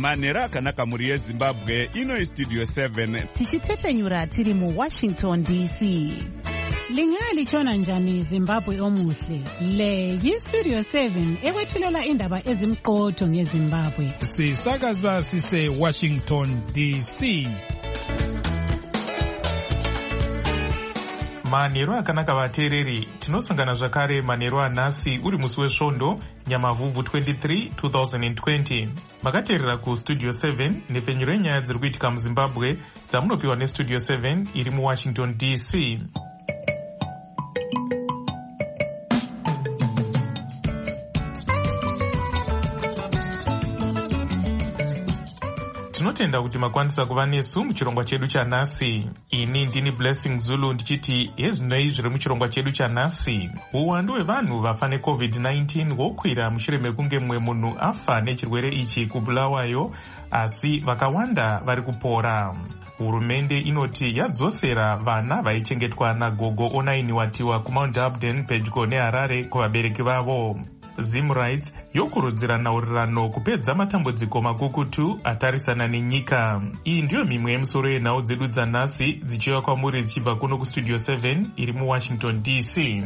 manhero akanaka mhuri yezimbabwe. Ino Studio 7 tichitepenyura tiri mu Washington DC. Lingalitshona njani Zimbabwe omuhle? Le yi-Studio 7 ekwethulela indaba ezimqotho ngeZimbabwe. Sisakaza sise Washington DC. Manhero akanaka vateereri, tinosangana zvakare manhero anhasi uri musi wesvondo Nyamavhuvhu 23 2020. Makateerera kuStudio 7 nepfenyuro yenyaya dziri kuitika muZimbabwe dzamunopiwa neStudio 7 iri muWashington DC. Tinotenda kuti makwanisa kuva nesu muchirongwa chedu chanhasi. Ini ndini Blessing Zulu ndichiti ezvinoi zviri muchirongwa chedu chanhasi. Uwandu hwevanhu vafa neCovid-19 hwokwira mushure mekunge mumwe munhu afa nechirwere ichi kuBulawayo, asi vakawanda vari kupora. Hurumende inoti yadzosera vana vaichengetwa nagogo onainiwatiwa kuMount Abden pedyo neHarare kuvabereki vavo. Zim Rights yokurudzira nhaurirano kupedza matambudziko makukutu atarisana nenyika. Iyi ndiyo mimwe yemusoro yenhau dzedu dzanhasi dzichiva kwamuri dzichibva kuno kuStudio 7 iri muWashington DC.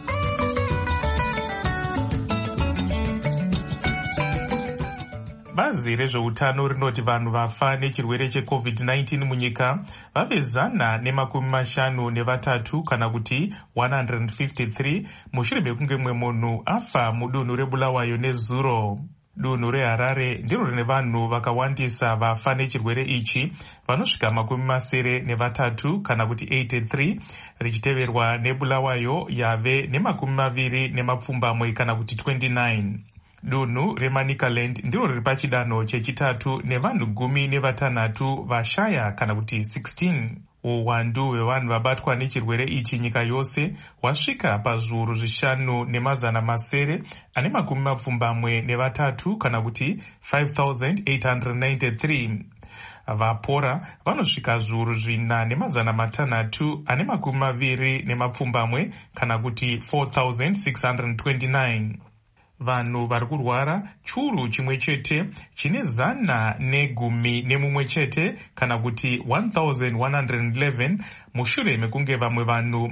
Bazi rezveutano rinoti vanhu vafa nechirwere cheCovid-19 munyika vavezana ne53 kana kuti 153 mushure mekunge mumwe munhu afa mudunhu reBulawayo nezuro. Dunhu reHarare ndiro rine vanhu vakawandisa vafa nechirwere ichi vanosvika 83 kana kuti 83, richiteverwa neBulawayo yave ne20 kana kuti 29. Dunhu reManicaland ndiro riri pachidanho chechitatu nevanhu 16 vashaya kana kuti 16. Uwandu hwevanhu vabatwa nechirwere ichi nyika yose hwasvika pazviuru 5,973 kana kuti 5,893. Vapora vanosvika zviuru 4,620 kana kuti 4,629. Vanhu vari kurwara churu chimwe chete chine 111 kana kuti 1,111 mushure mekunge vamwe vanhu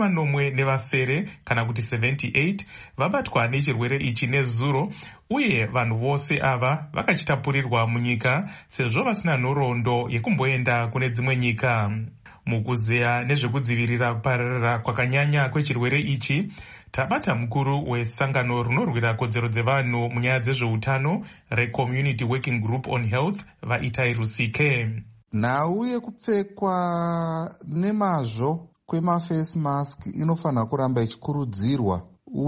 40 kana kuti 78 vabatwa nechirwere ichi nezuro, uye vanhu vose ava vakachitapurirwa munyika sezvo vasina nhoroondo yekumboenda kune dzimwe nyika. Mukuzeya nezvekudzivirira kupararira kwakanyanya kwechirwere ichi, tabata mukuru wesangano rinorwira kodzero dzevanhu munyaya dzezveutano reCommunity Working Group on Health vaItai Rusike. Nhau yekupfekwa nemazvo kwemaface mask inofanira kuramba ichikurudzirwa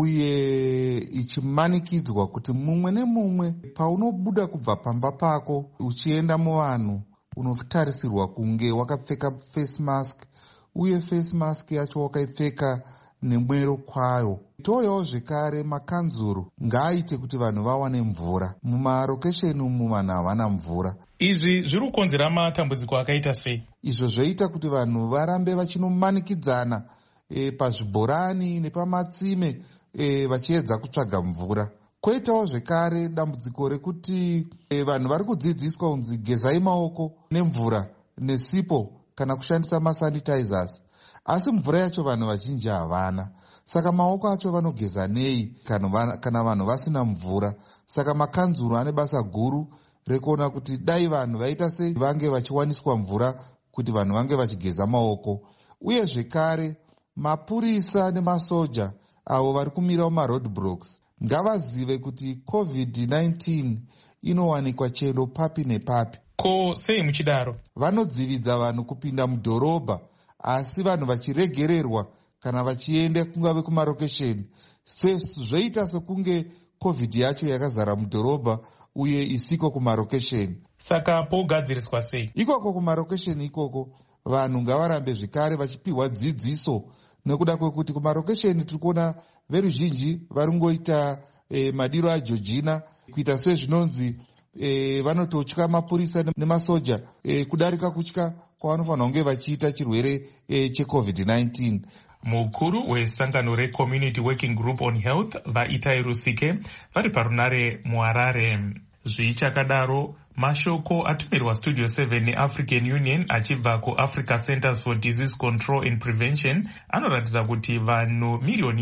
uye ichimanikidzwa kuti mumwe nemumwe paunobuda kubva pamba pako uchienda muvanhu unotarisirwa kunge wakapfeka face mask, uye face mask yacho wakaipfeka nemwero kwayo. Toyawo zvekare makanzuru ngaaite kuti vanhu vawane mvura. Mumarokesheni umu vanhu havana mvura. Izvi zviri kukonzera matambudziko akaita sei? Izvo zvoita kuti vanhu varambe vachinomanikidzana pazvibhorani nepamatsime vachiedza kutsvaga mvura. Koitawo zvekare dambudziko rekuti vanhu vari kudzidziswa kunzi gezai maoko nemvura nesipo kana kushandisa masanitizers, asi mvura yacho vanhu vazhinji havana. Saka maoko acho vanogeza nei kana vanhu vasina mvura? Saka makanzuru ane basa guru rekuona kuti dai vanhu vaita sei vange vachiwaniswa mvura kuti vanhu vange vachigeza maoko. Uye zvekare mapurisa nemasoja avo vari kumira mumaroadblocks ngavazive kuti COVID-19 inowanikwa chero papi nepapi. Ko sei muchidaro? Vanodzividza vanhu kupinda mudhorobha, asi vanhu vachiregererwa kana vachienda kungave kumarokesheni. Zvoita sekunge COVID yacho yakazara mudhorobha uye isiko kumarokesheni. Saka pogadziriswa sei? Ikoko kumarokesheni ikoko vanhu ngavarambe zvekare vachipiwa dzidziso, nekuda kwekuti kumarokesheni tiri kuona veruzhinji vari ngoita madiro aJojina kuita sezvinonzi vanototya mapurisa nemasoja kudarika kutya kwavanofanira kunge vachiita chirwere cheCovid-19. Mukuru wesangano reCommunity Working Group on Health vaItai Rusike vari parunare muHarare. Zvichakadaro, Mashoko atumirwa Studio 7 neAfrican Union achibva kuAfrica Centers for Disease Control and Prevention anoratidza kuti vanhu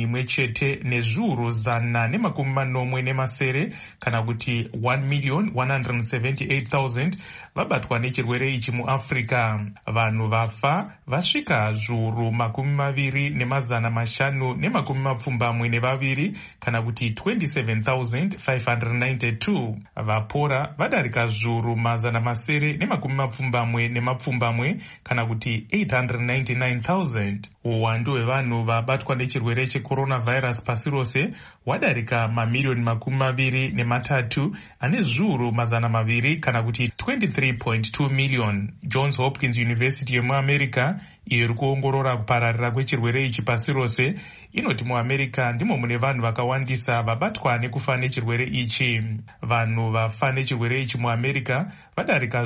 1,178,000 kana kuti 1,178,000 vabatwa nechirwere ichi muAfrica. Vanhu vafa vasvika 2,572 kana kuti 27,592. Vapora vadarika 2,770 kana kuti 899,000. Uwandu hwevanhu vabatwa nechirwere checoronavirus pasi rose wadarika mamiliyoni 23 ane zviuru 200 kana kuti 23.2 million. Johns Hopkins University yemuAmerica iyo iri kuongorora kupararira kwechirwere ichi pasi rose inoti muAmerica ndimo mune vanhu vakawandisa vabatwa nekufa nechirwere ichi. Vanhu vafa nechirwere ichi muAmerica vadarika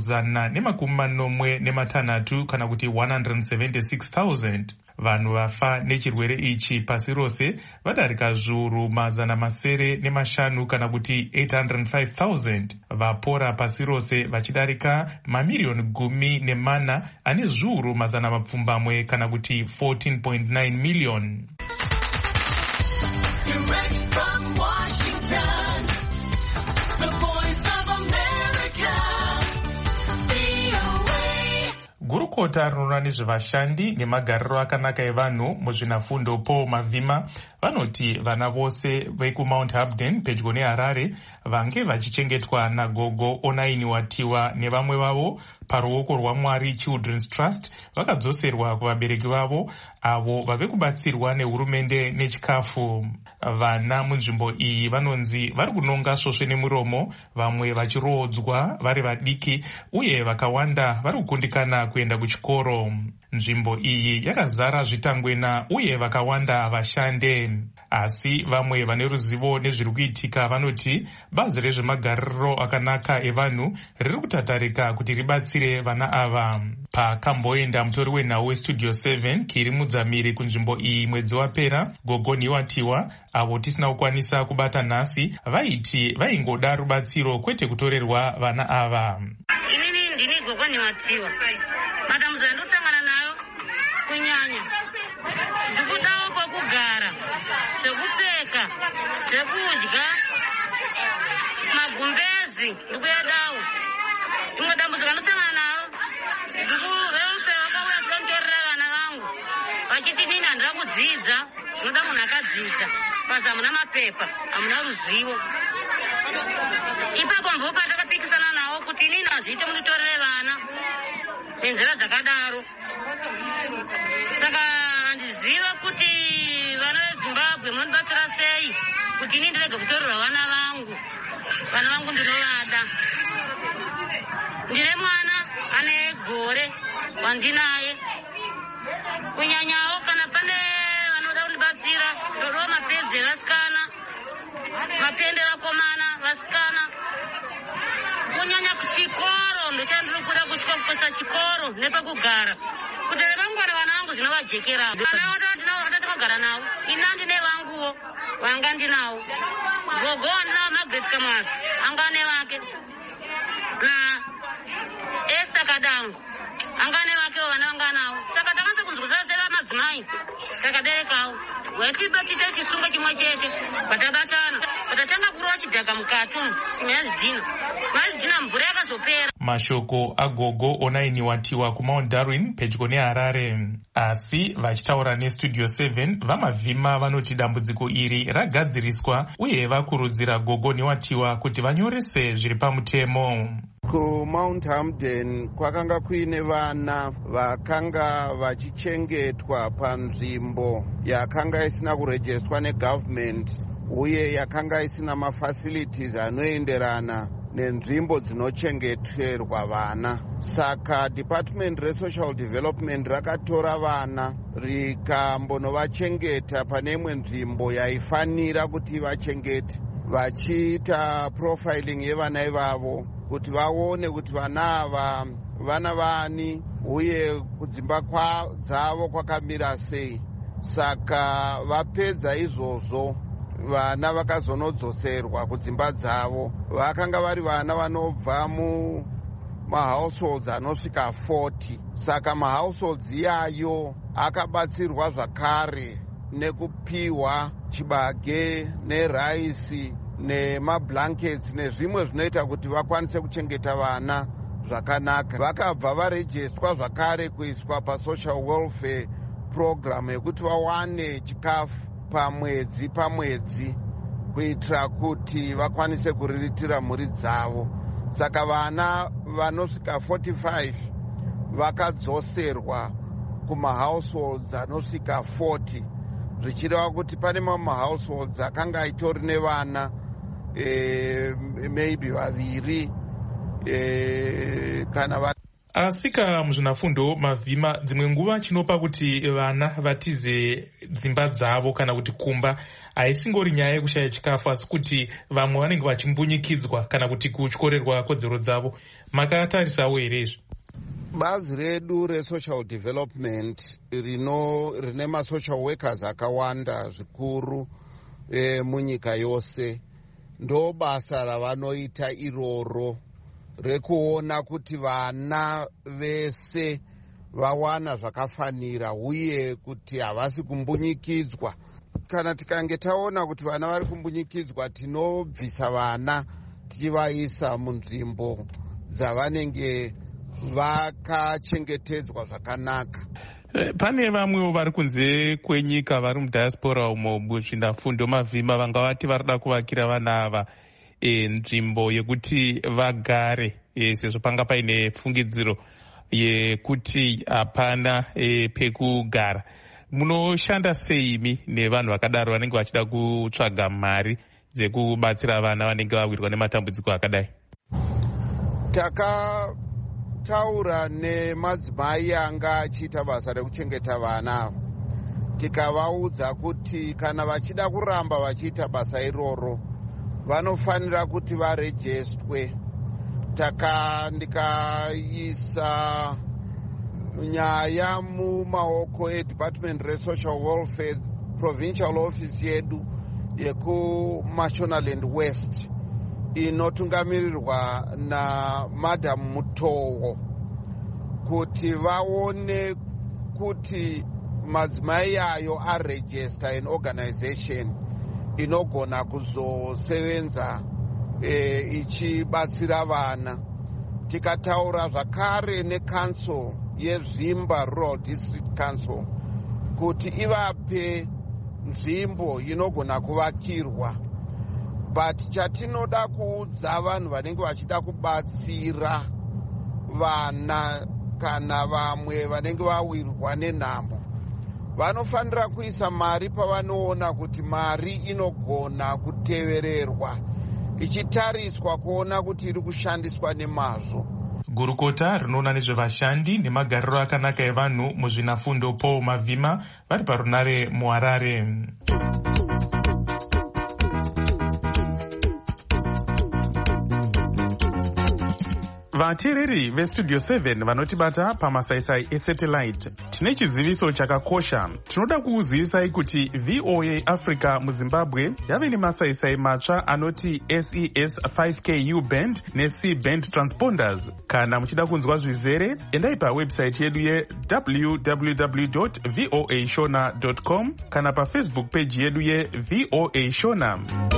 146 kana kuti 176,000. Vanhu vafa nechirwere ichi pasi rose vadarika 500 kana kuti 805,000. Vapora pasi rose vachidarika mamiliyoni 14 ane zviuru 100 kana kuti 14.9 million. Direct from Washington, the voice of America, VOA. Gurukota rinoona nezvevashandi nemagariro akanaka evanhu muzvinafundo Paul Mavhima vanoti vana vose vekuMount Hamden pedyo neHarare vange vachichengetwa nagogo Onainiwatiwa nevamwe vavo paruoko rwaMwari Children's Trust vakadzoserwa kuvabereki vavo avo vave kubatsirwa nehurumende nechikafu. Vana munzvimbo iyi vanonzi vari kunonga svosve nemuromo, vamwe vachiroodzwa vari vadiki uye vakawanda vari kukundikana kuenda kuchikoro. Nzvimbo iyi yakazara zvitangwena uye vakawanda vashande. Asi vamwe vane ruzivo nezviri kuitika vanoti bazi rezvemagariro akanaka evanhu riri kutatarika kuti ribatsire vana ava. Pakamboenda mutori wenhau weStudio 7 Kiri Mudzamiri kunzvimbo iyi mwedzi wapera, Gogo Niwatiwa avo tisina kukwanisa kubata nhasi vaiti vaingoda rubatsiro kwete kutorerwa vana ava. Inini ndini Gogo Niwatiwa. Madambudziko andosangana nayo kunyanya ndikudawo kwekugara, zvekupfeka, zvekudya, magumbezi ndikuyedawo. Imwe dambudziko andosangana nayo ndikuveuse vakauya kunditorera vana vangu vachiti nini handina kudzidza, zvinoda munhu akadzidza, basi hamuna mapepa, hamuna ruzivo. Ipapo ndipo patakapikisana navo kuti inini hazviite munditorere vana nenzira dzakadaro. Saka handiziva kuti vana veZimbabwe munondibatsira sei kuti inini ndirege kutorerwa vana vangu. Vana vangu ndinovada. Ndine mwana ane gore wandinaye. Kunyanyawo kana pane vanoda kundibatsira ndodawo mapedzi evasikana, mapende vakomana vasikana. Kunyanya kuchikoro ndochandiri kuda kutya kukwesa chikoro nepekugara kuti vangwana vana vangu zvinovajekera. Vana vodati kugara navo, ina ndine vanguwo vanga ndinawo. Gogo andinawo Margaret Kamwazi anga ane vake, na Esther Kadangu anga ane vakewo vana vanga nawo. Saka takanza kunzwisisa sevamadzimai takaberekawo waitibatita chisunga chimwe chete patabatana patatanga kurova chidhaka mukati mazidhina mvura yakazopera. Mashoko agogo Onainiwatiwa kuMount Darwin pedyo neHarare. Asi vachitaura neStudio 7 vaMavhima vanoti dambudziko iri ragadziriswa uye vakurudzira Gogo Niwatiwa kuti vanyorese zviri pamutemo. KuMount Hamden kwakanga kuine vana vakanga vachichengetwa panzvimbo yakanga isina kurejestwa negovernment uye yakanga isina mafacilities anoenderana nenzvimbo dzinochengeterwa vana. Saka Department reSocial Development rakatora vana rikambonovachengeta pane imwe nzvimbo yaifanira kuti vachengete, vachiita profiling yevana ivavo kuti vaone kuti vana ava vana vani uye kudzimba dzavo kwakamira sei. Saka vapedza izvozvo vana vakazonodzoserwa kudzimba dzavo vakanga vari vana vanobva mumahouseholds anosvika 40. Saka mahouseholds iyayo akabatsirwa zvakare nekupiwa chibage neraisi nemablankets nezvimwe zvinoita kuti vakwanise kuchengeta vana zvakanaka. Vakabva varejestwa zvakare kuiswa pasocial welfare program yekuti vawane chikafu pamwedzi kuitira kuti vakwanise kuriritira mhuri dzavo. Saka vana vanosvika 45 vakadzoserwa kumahouseholds anosvika 40, zvichireva kuti pane mamwe mahouseholds akanga itori nevana maybe vaviri kana asika muzvinafundo mavhima dzimwe nguva chinopa kuti vana vatize dzimba dzavo kana kuti kumba haisingori nyaya yekushaya chikafu asi kuti vamwe vanenge vachimbunyikidzwa kana kuti kutyorerwa kodzero dzavo. Makatarisawo here izvi? Bazi redu resocial development rine masocial workers akawanda zvikuru munyika yose, ndo basa ravanoita iroro rekuona kuti vana vese vawana zvakafanira uye kuti havasi kumbunyikidzwa. Kana tikange taona kuti vana vari kumbunyikidzwa, tinobvisa vana tichivaisa munzvimbo dzavanenge vakachengetedzwa zvakanaka. Pane vamwewo vari kunze kwenyika vari mudiaspora umo muzvinafundo mavhima vanga vati varida kuvakira vana ava nzvimbo yekuti vagare sezvo panga paine fungidziro yekuti hapana pekugara. Munoshanda seimi nevanhu vakadaro vanenge vachida kutsvaga mari dzekubatsira vana vanenge vawirwa nematambudziko akadai? Takataura nemadzimai anga achiita basa rekuchengeta vana, tikavaudza kuti kana vachida kuramba vachiita basa iroro vanofanira kuti varejestwe. Ndikaisa nyaya mumaoko eDepartment reSocial Welfare Provincial Office yedu yekuMashonaland West inotungamirirwa naMadam Mutowo kuti vaone kuti madzimai ayo aregister in organization inogona kuzosevenza ichibatsira vana. Tikataura zvakare neCouncil yeZvimba Rural District Council kuti ivape nzvimbo inogona kuvakirwa. But chatinoda kuudza vanhu vanenge vachida kubatsira vana kana vamwe vanenge vawirwa nenhamo, vanofanira kuisa mari pavanoona kuti mari inogona kutevererwa ichitariswa kuona kuti iri kushandiswa nemazvo. Gurukota rinoona nezvevashandi nemagariro akanaka evanhu muzvinafundo Paul Mavhima vari parunare muHarare. Vateereri veStudio 7 vanotibata pamasaisai esatellite, tine chiziviso chakakosha. Tinoda kukuzivisai kuti VOA Africa muZimbabwe yave nemasaisai matsva anoti SES 5K U-band neC-band transponders. Kana muchida kunzwa zvizere, endai pawebsite yedu www.voashona.com kana paFacebook page yedu yeVOA Shona.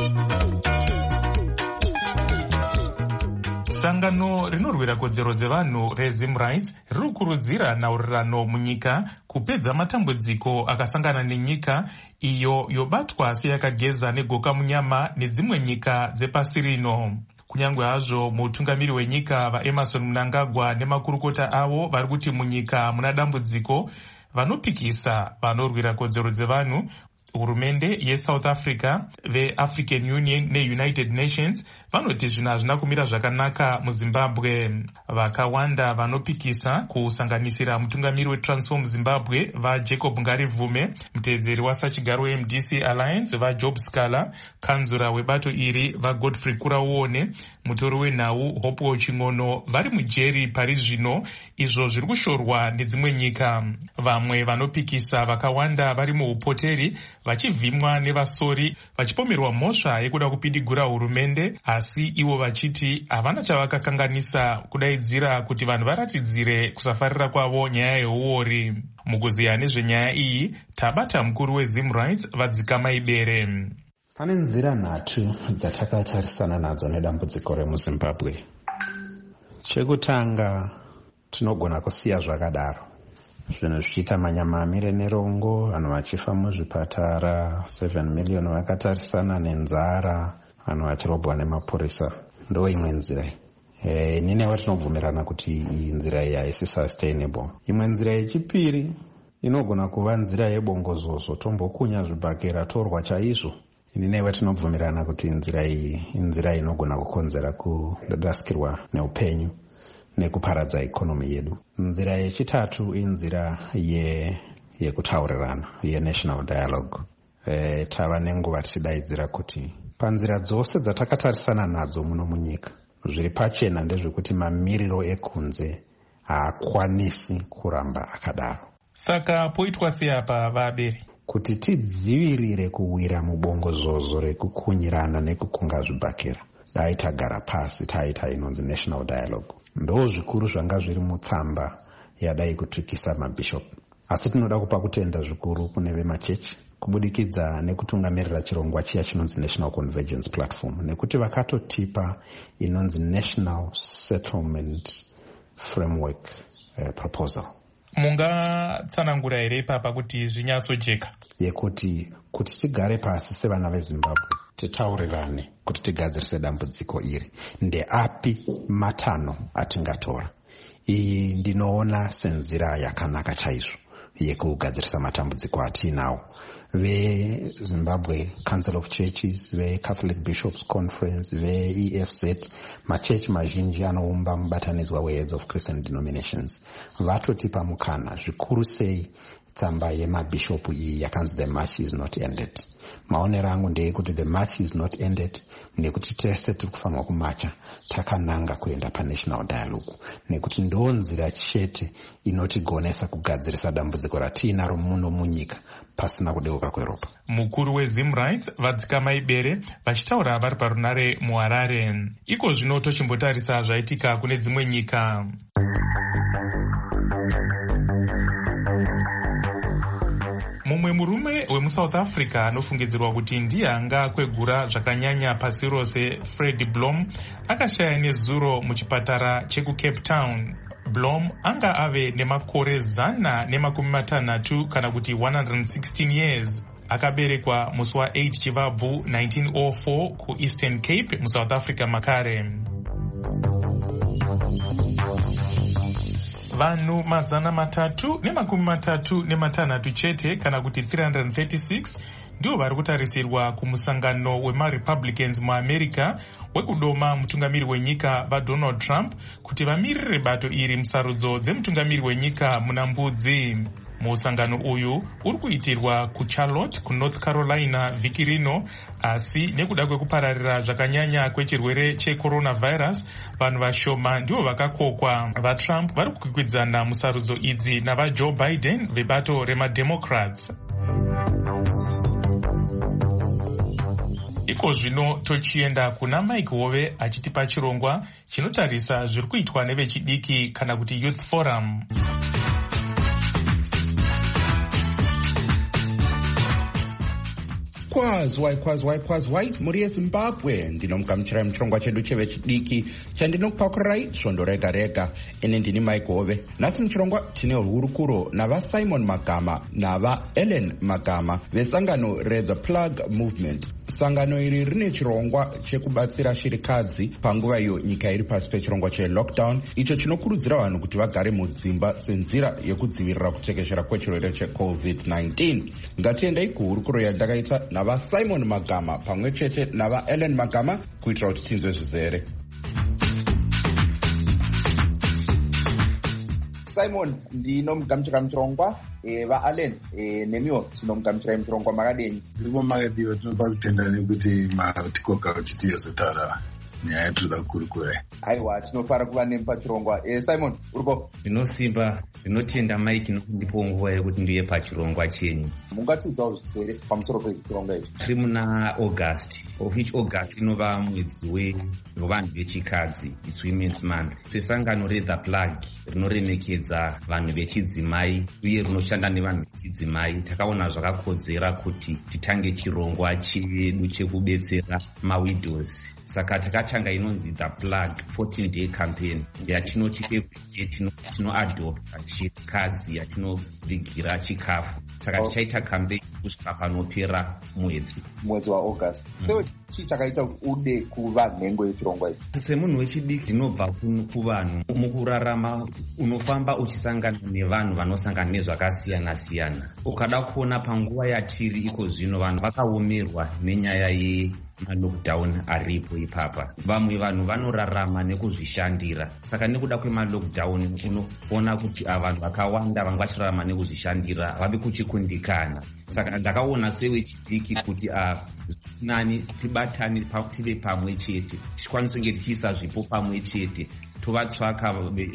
Sangano rinorwira kodzero dzevanhu reZimRights riri kukurudzira nhaurirano munyika kupedza matambudziko akasangana nenyika iyo yobatwa seyakageza negoka munyama nedzimwe nyika dzepasi rino. Kunyangwe hazvo mutungamiri wenyika vaEmerson Mnangagwa nemakurukota avo vari kuti munyika muna dambudziko, vanopikisa vanorwira kodzero dzevanhu, hurumende yeSouth Africa, veAfrican Union neUnited Nations vanoti zvinhu hazvina kumira zvakanaka muZimbabwe. Vakawanda vanopikisa kusanganisira mutungamiri weTransform Zimbabwe vaJacob Ngarivume, muteedzeri wasachigaro weMDC Alliance vaJob Scala, kanzura webato iri vaGodfrey Kurauone, mutori wenhau Hope Ching'ono vari mujeri pari zvino, izvo zviri kushorwa nedzimwe nyika. Vamwe vanopikisa vakawanda vari muupoteri vachivhimwa nevasori vachipomerwa mhosva yekuda kupidigura hurumende, asi ivo vachiti havana chavakakanganisa kudaidzira kuti vanhu varatidzire kusafarira kwavo nyaya yeuori. Mukuziya nezvenyaya iyi tabata mukuru weZimrights Vadzikama Ibere. Pane nzira nhatu dzatakatarisana nadzo nedambudziko remuZimbabwe. Chekutanga, tinogona kusiya zvakadaro, zvinhu zvichiita manyamamire nerongo, vanhu vachifa muzvipatara, 7 million vakatarisana nenzara, vanhu vachirobwa nemapurisa. Ndo imwe nzira. Ninewo tinobvumirana kuti iyi nzira iyi haisi sustainable. Imwe nzira yechipiri inogona kuva nzira yebongozozo, tombokunya zvibhakera torwa chaizvo. Ninewo tinobvumirana kuti nzira iyi inzira inogona kukonzera kudadaskirwa neupenyu nekuparadza ikonomi yedu. Nzira yechitatu inzira yekutaurirana, ye-national dialogue. Tava nenguva tichidaidzira kuti panzira dzose dzatakatarisana nadzo muno munyika, zviri pachena ndezvekuti mamiriro ekunze haakwanisi kuramba akadaro. Saka poitwa sei apa Vabere? Kuti tidzivirire kuwira mubongozozo rekukunyirana nekukunga zvibhakera, dai tagara pasi taita inonzi national dialogue. Ndo zvikuru zvanga zviri mutsamba yadai kutsvikisa mabishop. Asi tinoda kupa kutenda zvikuru kune vemachechi kubudikidza nekutungamirira chirongwa chiya chinonzi National Convergence Platform, nekuti vakatotipa inonzi National Settlement Framework Proposal. Mungatsanangura here papa kuti zvinyatsojeka? Yekuti tigare pasi sevana veZimbabwe titaurirane kuti tigadzirise dambudziko iri. Ndeapi matanho atingatora? Iyi ndinoona senzira yakanaka chaizvo yekugadzirisa matambudziko atinawo. VeZimbabwe Council of Churches, VeCatholic Bishops Conference, VeEFZ, machechi mazhinji anoumba mubatanidzwa weHeads of Christian Denominations, vatotipa mukana zvikuru sei tsamba yemabishopu iyi yakanzi The March is not ended. Maonero angu ndeyekuti The March is not ended nekuti tese tiri kufanirwa kumacha takananga kuenda paNational Dialogue, nekuti ndo nzira chete inotigonesa kugadzirisa dambudziko ratiinaro muno munyika pasina kudeuka kweropa. Mukuru weZimrights Vadzikama Ibere vachitaura vari parunare muHarare. Iko zvino tochimbotarisa zvaitika kune dzimwe nyika. Mumwe murume wemuSouth Africa anofungidzirwa kuti ndiye anga akwegura zvakanyanya pasi rose, Fred Blom, akashaya nezuro muchipatara chekuCape Town. Blom anga ave nemakore 160 kana kuti 116 years. Akaberekwa musi wa8 Chivabvu 1904 kuEastern Cape muSouth Africa makare. Vanhu 336 chete kana kuti 336 ndio vari kutarisirwa kumusangano wemaRepublicans muAmerica wekudoma mutungamiri wenyika vaDonald Trump kuti vamirire bato iri musarudzo dzemutungamiri wenyika muna Mbudzi. Musangano uyu uri kuitirwa kuCharlotte kuNorth Carolina vhiki rino, asi nekuda kwekupararira zvakanyanya kwechirwere checoronavirus, vanhu vashoma ndivo vakakokwa. VaTrump vari kukwikwidzana musarudzo idzi navaJoe Biden vebato remaDemocrats. Iko zvino tochienda kuna Mike Hove achitipa chirongwa chinotarisa zviri kuitwa nevechidiki kana kuti Youth Forum. Kwazwai muri yeZimbabwe, ndinomugamuchirai muchirongwa chedu chevechidiki chandinokupakurai svondo rega rega. Ini ndini Mike Hove. Nhasi muchirongwa tine hurukuro navaSimon Magama navaEllen Magama vesangano reThe Plug Movement. Sangano iri rine chirongwa chekubatsira shirikadzi panguva iyo nyika iri pasi pechirongwa chelockdown, icho chinokurudzira vanhu kuti vagare mudzimba senzira yekudzivirira kutekeshera kwechirwere cheCovid-19. Ngatiendei kuhurukuro yandakaita navaSimon Magama pamwe chete navaEllen Magama kuitira kuti tinzwe zvizere. Simon, ndinomugamuchira muchirongwa. VaAllen nemiwo tinomugamuchirai muchirongwa. Makadini? Zviripo makadiwa, tinopa kutenda nekuti matikoka kuti tiyozotaura. nyaya yatinoda kukurikurai. Aiwa, tinofara kuva nemi pachirongwa. Simon, uripo? Ndinosimba, ndinotenda Mike nokundipo nguva yekuti ndiye pachirongwa chenyu. Mungatiudzawo zvisere pamusoro pechirongwa ichi? Tiri muna August, of which August inova mwedzi wevanhu vechikadzi, it's Women's Month. Sesangano reThe Plug rinoremekedza vanhu vechidzimai uye rinoshanda nevanhu vechidzimai, takaona zvakakodzera kuti titange chirongwa chedu chekubetsera mawidows. Saka takatanga inonzi The Plug 14-day campaign yatinoti everyday tinoadopta chikadzi yatinovigira chikafu. Saka tichaita campaign kusvika panopera mwedzi wa August. So chii chakaita kuti ude kuva nhengo yechirongwa ichi? Semunhu wechidiki ndinobva kuvanhu. Mukurarama unofamba uchisangana nevanhu vanosangana nezvakasiyana siyana. Ukada kuona panguva yatiri iko zvino vanhu vakaomerwa nenyaya malockdown aripo ipapa. Vamwe vanhu vanorarama nekuzvishandira. Saka nekuda kwemalockdown unoona kuti vanhu vakawanda vanga vachirarama nekuzvishandira vave kuchikundikana. Saka ndakaona sewechidiki kuti nani tibatane tive pamwe chete, tikwanise kunge tichiisa zvipo pamwe chete, tovatsvaka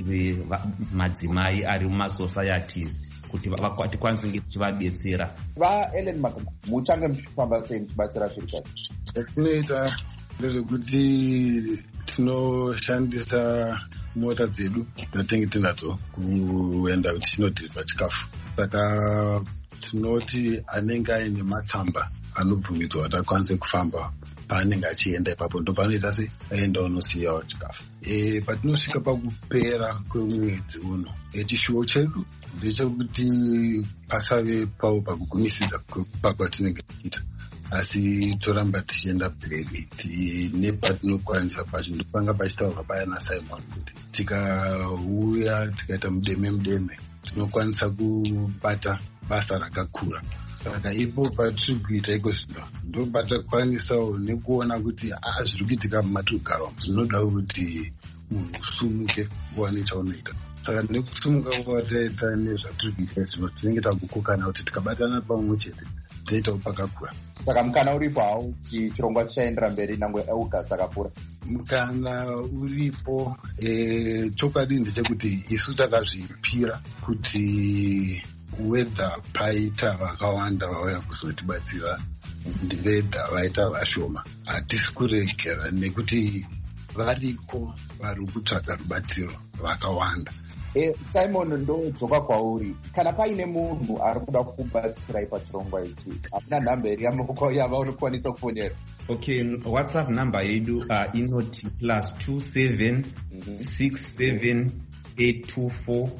madzimai ari mumasocieties kuti tikwanise kunge tichivabetsera. Ellen Magama, muchange muchifamba sei muchibatsira shirikadzi? Zvatinoita ndezvekuti tinoshandisa mota dzedu dzatinenge tinadzo kuenda kuti tinodhiriva chikafu. Saka tinoti anenge aine matsamba anobvumidzwa kuti akwanise kufamba paanenge achienda ipapo ndopanoita se aenda unosiyawo chikafu. Patinosvika pakupera kwemwedzi uno, chishuwo chedu ndechekuti pasave pawo pakugumisisa pakwatinenge tichiita, asi toramba tichienda mberi nepatinokwanisa pacho. Ndopanga pachitaurwa paya naSimon kuti tikauya tikaita mudeme tinokwanisa kubata basa rakakura. Saka ipo patiri kuita iko zvino ndopatakwanisawo nekuona kuti zviri kuitika mumatogara zvinoda kuti munhu usumuke uwane chaunoita. Saka nekusumuka kwataita nezvatiri kuita zvino tinenge takukokana kuti tikabatana pamwe chete toitawo pakakura. Saka mukana uripo hawo kuti chirongwa chichaendera mberi nangwe August akapfuura? Mukana uripo. Chokwadi ndechekuti isu takazvipira kuti wedha paita vakawanda vauya kuzotibatsira ndiveda vaita vashoma. Hatisi kuregera nekuti variko vari kutsvaga rubatsiro vakawanda. Simon, ndodzoka kwauri. Kana paine munhu ari kuda kukubatsirai pachirongwa ichi, hamuna nhamba iri yamaoko yavanokwanisa kufonera? Okay, WhatsApp number yedu inoti +27 67 824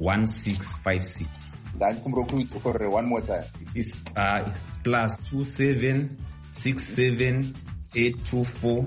1656. Ndandikumbira kuidzokorere one more time. It's +27 67 824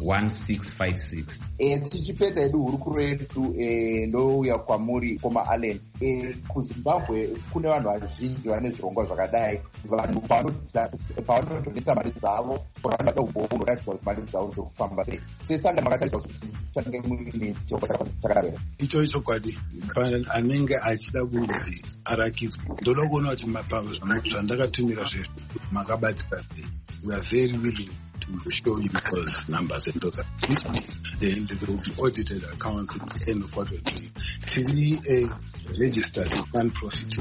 1656. Tichipedza edu hurukuro yedu ndouya kwamuri koma Allen. KuZimbabwe kune vanhu vazhinji vane zvirongwa zvakadai. Vanhu pavanotoneta mari dzavo vanoda kuratidza kuti mari dzavo dzokufamba sei. Sesanga makatarisa kuti change muine chirongwa chakadaro. Icho chokwadi anenge achida kunzi arakidzwa. Ndoda kuona kuti zvandakatumira zvezvo makabatsira sei. We are very willing to show you those numbers and those and there will be audited accounts at the end of what we're doing. Tiri a registered non-profit.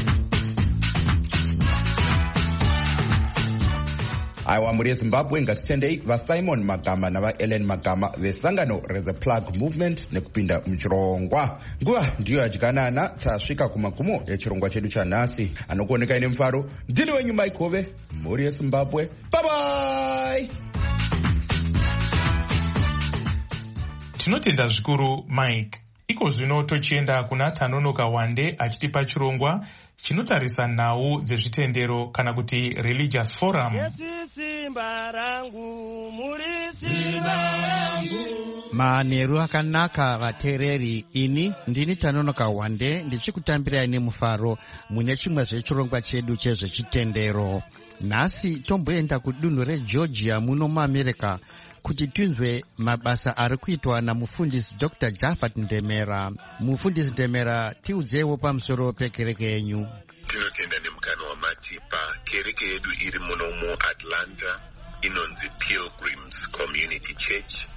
Aiwa, muri yeZimbabwe ngatitendei vaSimon Magama navaEllen Magama vesangano reThe Plug Movement nekupinda muchirongwa. Nguva ndiyo yadyanana, tasvika kumagumo echirongwa chedu chanhasi. Anokuoneka ine mufaro, ndini wenyu Mike Hove, muri yeZimbabwe. Bye bye. Tinotenda zvikuru Mike. Iko zvino tochienda kuna Tanonoka Wande achitipa chirongwa chinotarisa nhau dzezvitendero kana kuti religious forum. Simba rangu muri simba rangu. Manheru akanaka vateereri, ini ndini Tanonoka Wande ndichikutambirai nemufaro mune chimwe zvechirongwa chedu chezvechitendero. Nhasi tomboenda kudunhu reGeorgia muno muAmerica kuti tinzwe mabasa ari kuitwa namufundisi Dr. Japhet Ndemera. Mufundisi Ndemera, tiudzewo pamusoro pekereke yenyu. Tinotenda nemukana wamatipa. Kereke yedu iri muno muAtlanta inonzi Pilgrims Community Church.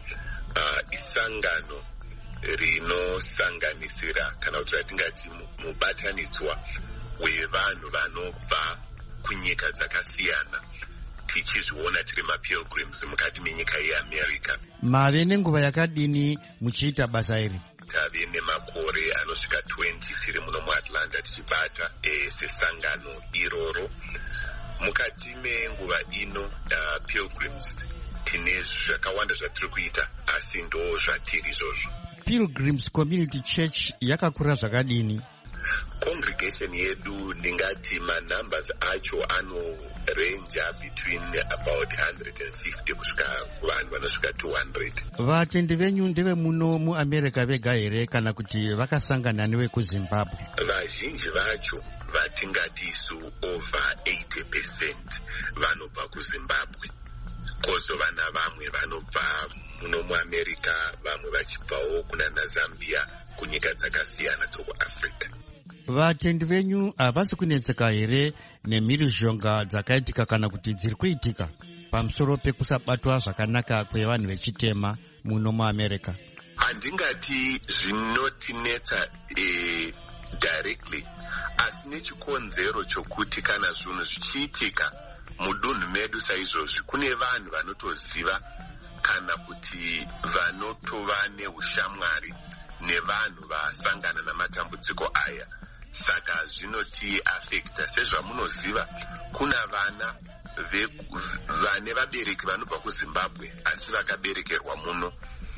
isangano rinosanganisira kana kuti ratingati mubatanidzwa wevanhu vanobva kunyika dzakasiyana, tichizviona tiri mapilgrims mukati menyika yeAmerica. Mave nenguva yakadini muchiita basa iri? Tave nemakore anosvika 20 tiri muno muAtlanta tichibata sesangano iroro. Mukati menguva ino pilgrims tine zvakawanda zvatiri kuita, asi ndo zvatiri izvozvo. Pilgrims Community Church yakakura zvakadini? Congregation yedu ndingati manumbers acho anorenja between about 150 kusvika vanhu vanosvika 200. Vatendi venyu ndeve muno muAmerica vega here kana kuti vakasangana newe kuZimbabwe? Vazhinji vacho vatingati isu over 80% vanobva kuZimbabwe, kozova navamwe vanobva muno muAmerica, vamwe vachibvawo kuna naZambia, kunyika dzakasiyana dzekuAfrica. Vatendi venyu havasi kunetseka here nemhirizhonga dzakaitika kana kuti dziri kuitika pamusoro pekusabatwa zvakanaka kwevanhu vechitema muno muAmerica? Handingati zvinotinetsa directly, asi nechikonzero chokuti kana zvinhu zvichiitika mudunhu medu saizvozvi kune vanhu vanotoziva kana kuti vanotova neushamwari nevanhu vasangana namatambudziko aya. Saka zvinoti affecta. Sezvamunoziva kuna vana vane vabereki vanobva kuZimbabwe asi vakaberekerwa muno,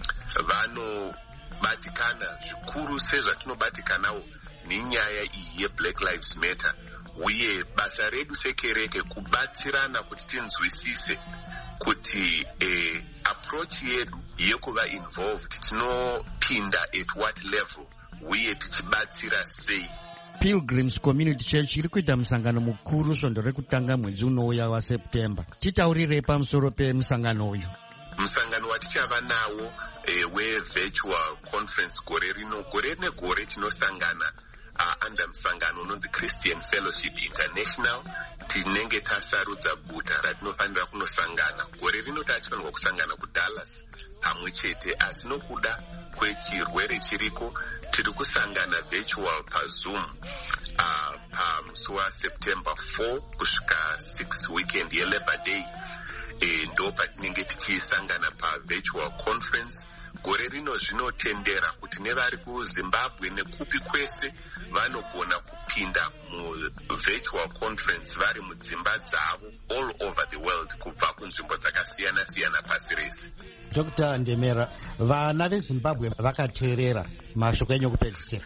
vanobatikana zvikuru sezvatinobatikanawo nenyaya iyi yeBlack Lives Matter, uye basa redu sekereke kubatsirana kuti tinzwisise kuti approach yedu yekuva involved tinopinda at what level uye tichibatsira sei. Pilgrims Community Church iri kuita musangano mukuru svondo rekutanga mwedzi unouya waSeptember. Titaurirei pamusoro pemusangano uyu? Musangano watichava nawo wevirtual conference gore rino. Gore negore tinosangana under musangano unonzi Christian Fellowship International. Tinenge tasarudza guta ratinofanira kunosangana. Gore rino tachifanirwa kusangana kuDallas pamwe chete, asi nokuda kwechirwere chiriko tiri kusangana virtual paZoom pamusi waSeptember 4 kusvika 6 weekend yeLabor Day. Ndo patinenge tichisangana pavirtual conference. Gore rino zvinotendera kuti nevari kuZimbabwe nekupi kwese vanogona kupinda muvirtual conference vari mudzimba dzavo all over the world, kubva kunzvimbo dzakasiyana siyana pasi rese. Dr. Ndemera, vana veZimbabwe vakateerera mashoko enyu okupedzisira.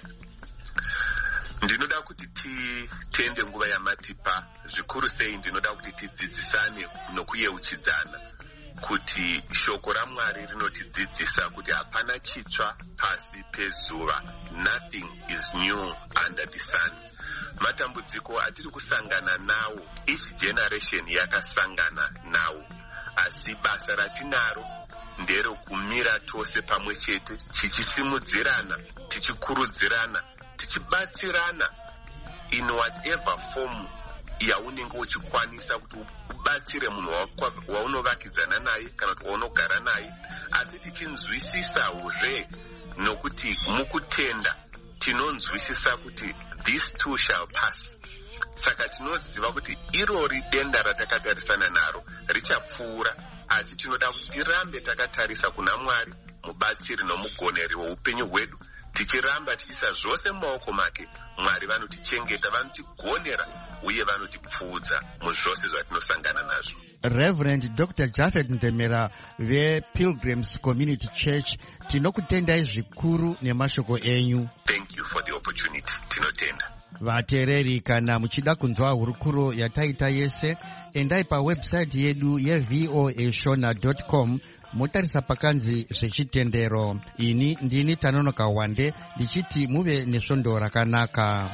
Ndinoda kuti titende nguva yamatipa, zvikuru sei ndinoda kuti tidzidzisane nokuyeuchidzana kuti shoko raMwari rinotidzidzisa kuti hapana chitsva pasi pezuva. Nothing is new under the sun. Matambudziko atiri kusangana nawo each generation yakasangana nawo, asi basa ratinaro ndero kumira tose pamwe chete, tichisimudzirana, tichikurudzirana, tichibatsirana in whatever form yaunenge uchikwanisa kuti ubatsire munhu waunovakidzana naye kana kuti waunogara naye, asi tichinzwisisazve nokuti mukutenda tinonzwisisa kuti this too shall pass. Saka tinoziva kuti irori denda ratakatarisana naro richapfuura, asi tinoda kuti tirambe takatarisa kuna Mwari, mubatsiri nomugoneri weupenyu hwedu, tichiramba tichisa zvose mumaoko make. Mwari vanotichengeta, vanotigonera uye vanotipfuudza muzvose zvatinosangana nazvo. Reverend Dr. Japhet Ndemera vePilgrims Community Church, tinokutendai zvikuru nemashoko enyu. Thank you for the opportunity. Tinotenda. Vateereri, kana muchida kunzwa hurukuro yataita yese, endai pawebsite yedu yevoashona.com motarisa pakanzi zvechitendero. Ini ndini Tanonoka Wande ndichiti muve nesvondo rakanaka.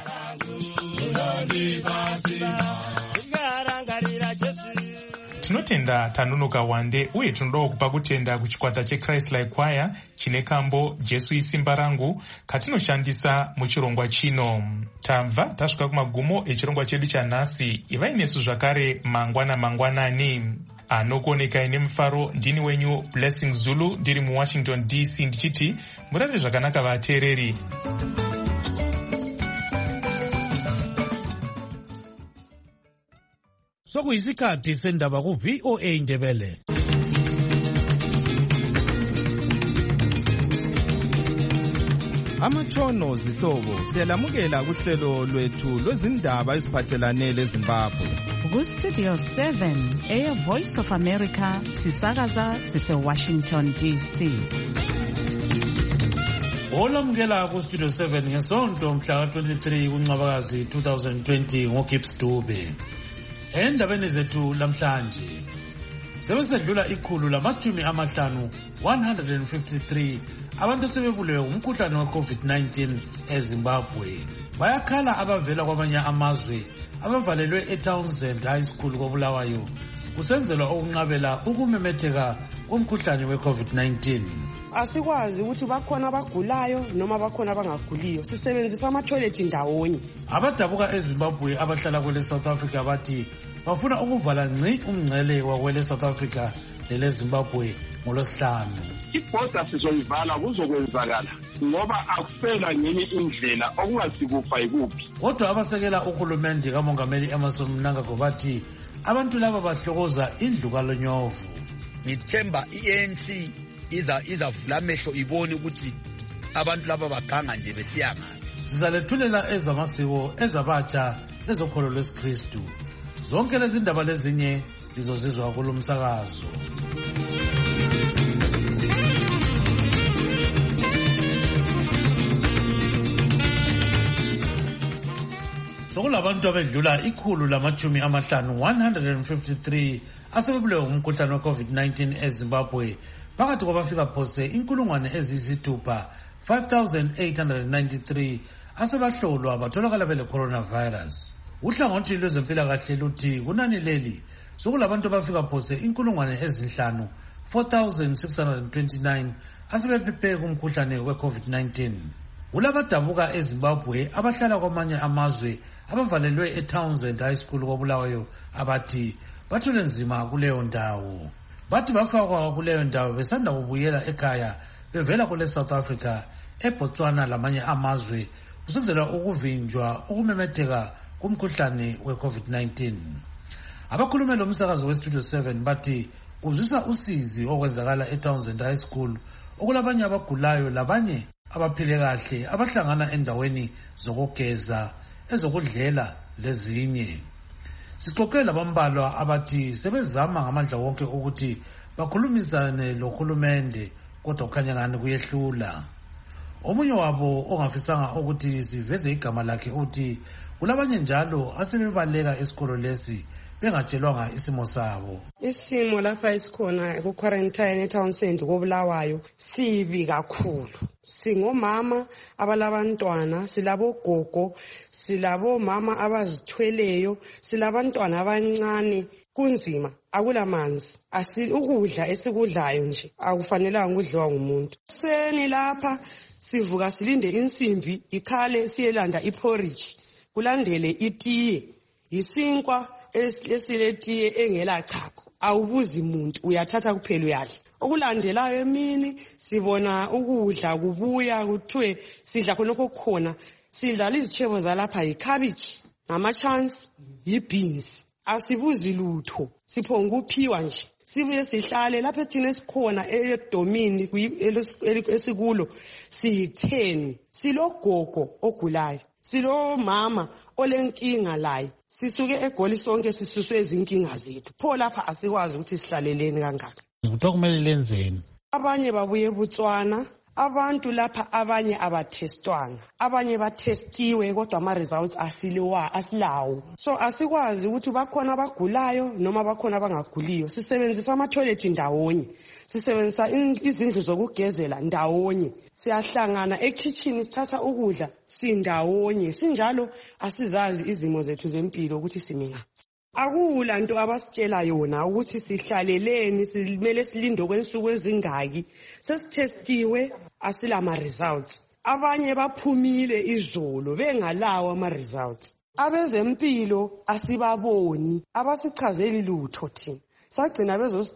Tinotenda Tanonoka Wande, uye tinodawo kupa kutenda kuchikwata cheChrist Like Choir chine kambo Jesu isimba rangu katinoshandisa muchirongwa chino. Tamva tasvika kumagumo echirongwa chedu chanhasi. Ivai nesu zvakare mangwanani. anokuoneka ine mufaro. Ndini wenyu Blessing Zulu ndiri muWashington DC ndichiti murare zvakanaka vateereri. Sokuyisikhathi sendaba ku VOA Ndebele. Amatshono zihlobo siyalamukela kuhlelo lwethu lwezindaba eziphathelane leZimbabwe. Ku-Studio 7 Voice of America sisakaza sise-Washington DC. Olamukela ku-Studio 7 ngesonto mhla ka-23 kuNcwabakazi 2020 ngoGibbs Dube. Endabeni zethu lamhlanje sebesedlula ikhulu lama-50 153 abantu sebebulewe umkhuhlane we-COVID-19 eZimbabwe. Bayakhala abavela kwamanye amazwe abavalelwe eTownsend High School koBulawayo kusenzelwa ukunqabela ukumemetheka komkhuhlane we-COVID-19. Asikwazi ukuthi bakhona abagulayo noma bakhona abangaguliyo. Sisebenzisa ama-toilet ndawonye. Abadabuka eZimbabwe abahlala kwele South Africa bathi bafuna ukuvala ngci umngcele wakwele South Africa lele Zimbabwe ngolosihlanu. Ibhoda sizoyivala kuzokwenzakala ngoba akusela ngenye indlela okungasikufa ikuphi. Kodwa abasekela uhulumende kamongameli Emmerson Mnangagwa bathi abantu laba bahlokoza indlu kalonyovu. Ngithemba iANC izavula amehlo ibone ukuthi abantu laba baganga nje besiyanga. Sizalethulela ezamasiko ezabatsha lezokholo lwesikristu. Zonke lezi ndaba lezinye lizozizwa kulomsakazo. Sokulabantu abedlula ikhulu lama-50 153 asebebulewe umkhuhlane we-COVID-19 eZimbabwe phakathi kwabafika phose 5,893 asebahlolwa batholakala bele coronavirus. Uhlangothi lwezempilakahle luthi kunani leli sokulabantu abafika phose 4,629 asebephephe kumkhuhlane we-COVID-19. Ulabadabuka eZimbabwe abahlala kwamanye amazwe abavalelwe eTownsend High School koBulawayo abathi bathule nzima kuleyo ndawo. Bathi bafakwa kuleyo ndawo besanda kubuyela ekhaya bevela kule South Africa, eBotswana lamanye amazwe kusenzelwa ukuvinjwa ukumemetheka kumkhuhlane we-COVID-19. Abakhulume lo msakazo we-Studio 7 bathi kuzwisa usizi okwenzakala eTownsend High School okulabanye abagulayo labanye abaphile kahle abahlangana endaweni zokugeza, ezokudlela lezinye. Sixoxe labambalwa abathi sebezama ngamandla wonke ukuthi bakhulumisane lohulumende kodwa kukhanya ngani kuyehlula. Omunye wabo ongafisanga ukuthi siveze igama lakhe uthi kulabanye njalo asebebaleka esikolo lesi bengatshelwanga isimo sabo. Isimo lapha esikhona ku-quarantine eTownsend koBulawayo sibi kakhulu. Singomama abalabantwana, silabogogo, silabomama abazithweleyo, silabantwana abancane. Kunzima, akulamanzi, ukudla esikudlayo nje akufanelanga ukudliwa ngumuntu. Seni lapha sivuka silinde insimbi ikhale siyelanda iporridge, kulandele itiye, isinkwa esiletiye engela chago. Awubuzi umuntu, uyathatha kuphela uyadla. Okulandelayo emini sibona ukudla kubuya kuthiwe sidla khonokho khona, sidla izitshebo zalapha icabbage, ngama-chance, yi-beans. Asibuzi lutho, siphonga uphiwa nje. Sibuye sihlale lapha thina esikhona edomini esikulo siyi-10. Silogogo ogulayo, silomama olenkinga laye. Sisuke eGoli sonke sisuswe ezinkinga zethu. Pho lapha asikwazi ukuthi sihlaleleni kangaka. Kuthiwa kumele lenzeni? Abanye babuye eBotswana, abantu lapha abanye abathestwanga, abanye bathestiwe kodwa ama-results asilawo. So asikwazi ukuthi bakhona abagulayo noma bakhona abangaguliyo. Sisebenzisa ama-toilet ndawonye, sisebenzisa izindlu zokugezela ndawonye, siyahlangana ekitchen sithatha ukudla sindawonye. Sinjalo asizazi izimo zethu zempilo ukuthi simina. Akula nto abasitshela yona ukuthi sihlaleleni, simele silinde kwensuku ezingaki. Sesithestiwe asila ama-results. Abanye baphumile izolo bengalawo ama-results. Abezempilo asibaboni, abasichazeli lutho thina. sagcina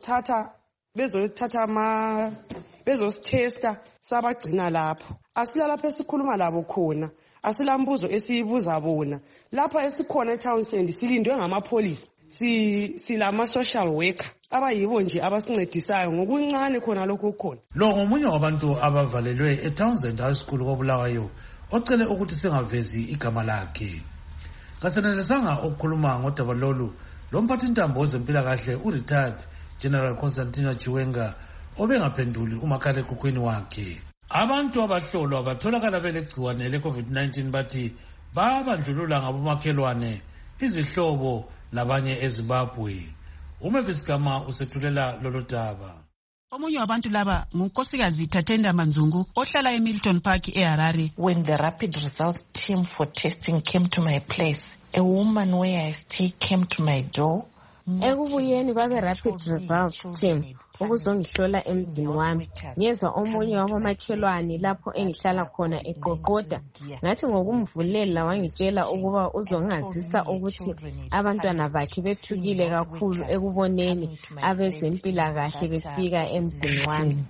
bezositesta sabagcina lapho. Asilalapho esikhuluma labo khona, asilambuzo esiyibuza bona. Lapha esikhona eTownsend silindwe ngamapholisa, silama social worker abayibo nje abasincedisayo ngokuncane khona lokho khona. Lo ngomunye wabantu abavalelwe eTownsend High School koBulawayo ocele ukuthi singavezi igama lakhe. Kasenelisanga ukukhuluma ngodaba lolu lomphathi intambo wezempilakahle u-retired General Constantino Chiwenga obengaphenduli umakhalekhukhwini wakhe. Abantu abahlolwa batholakala belegciwane le-COVID-19 bathi babandlulula ngabomakhelwane, izihlobo labanye eZimbabwe. Umavis Gama usethulela lolo daba. Omunye wabantu laba ngunkosikazi Tatenda Manzungu ohlala eMilton Park eHarare. When the rapid results team for testing came to my place, a woman where I stay came to my door. Ekubuyeni kwabe rapid results team ukuzongihlola emzini wami, ngezwa omunye wabomakhelwane lapho engihlala khona eqoqoda. Ngathi ngokumvulela wangitshela ukuba uzongazisa ukuthi abantwana bakhe bethukile kakhulu ekuboneni abezempilakahle befika emzini wami.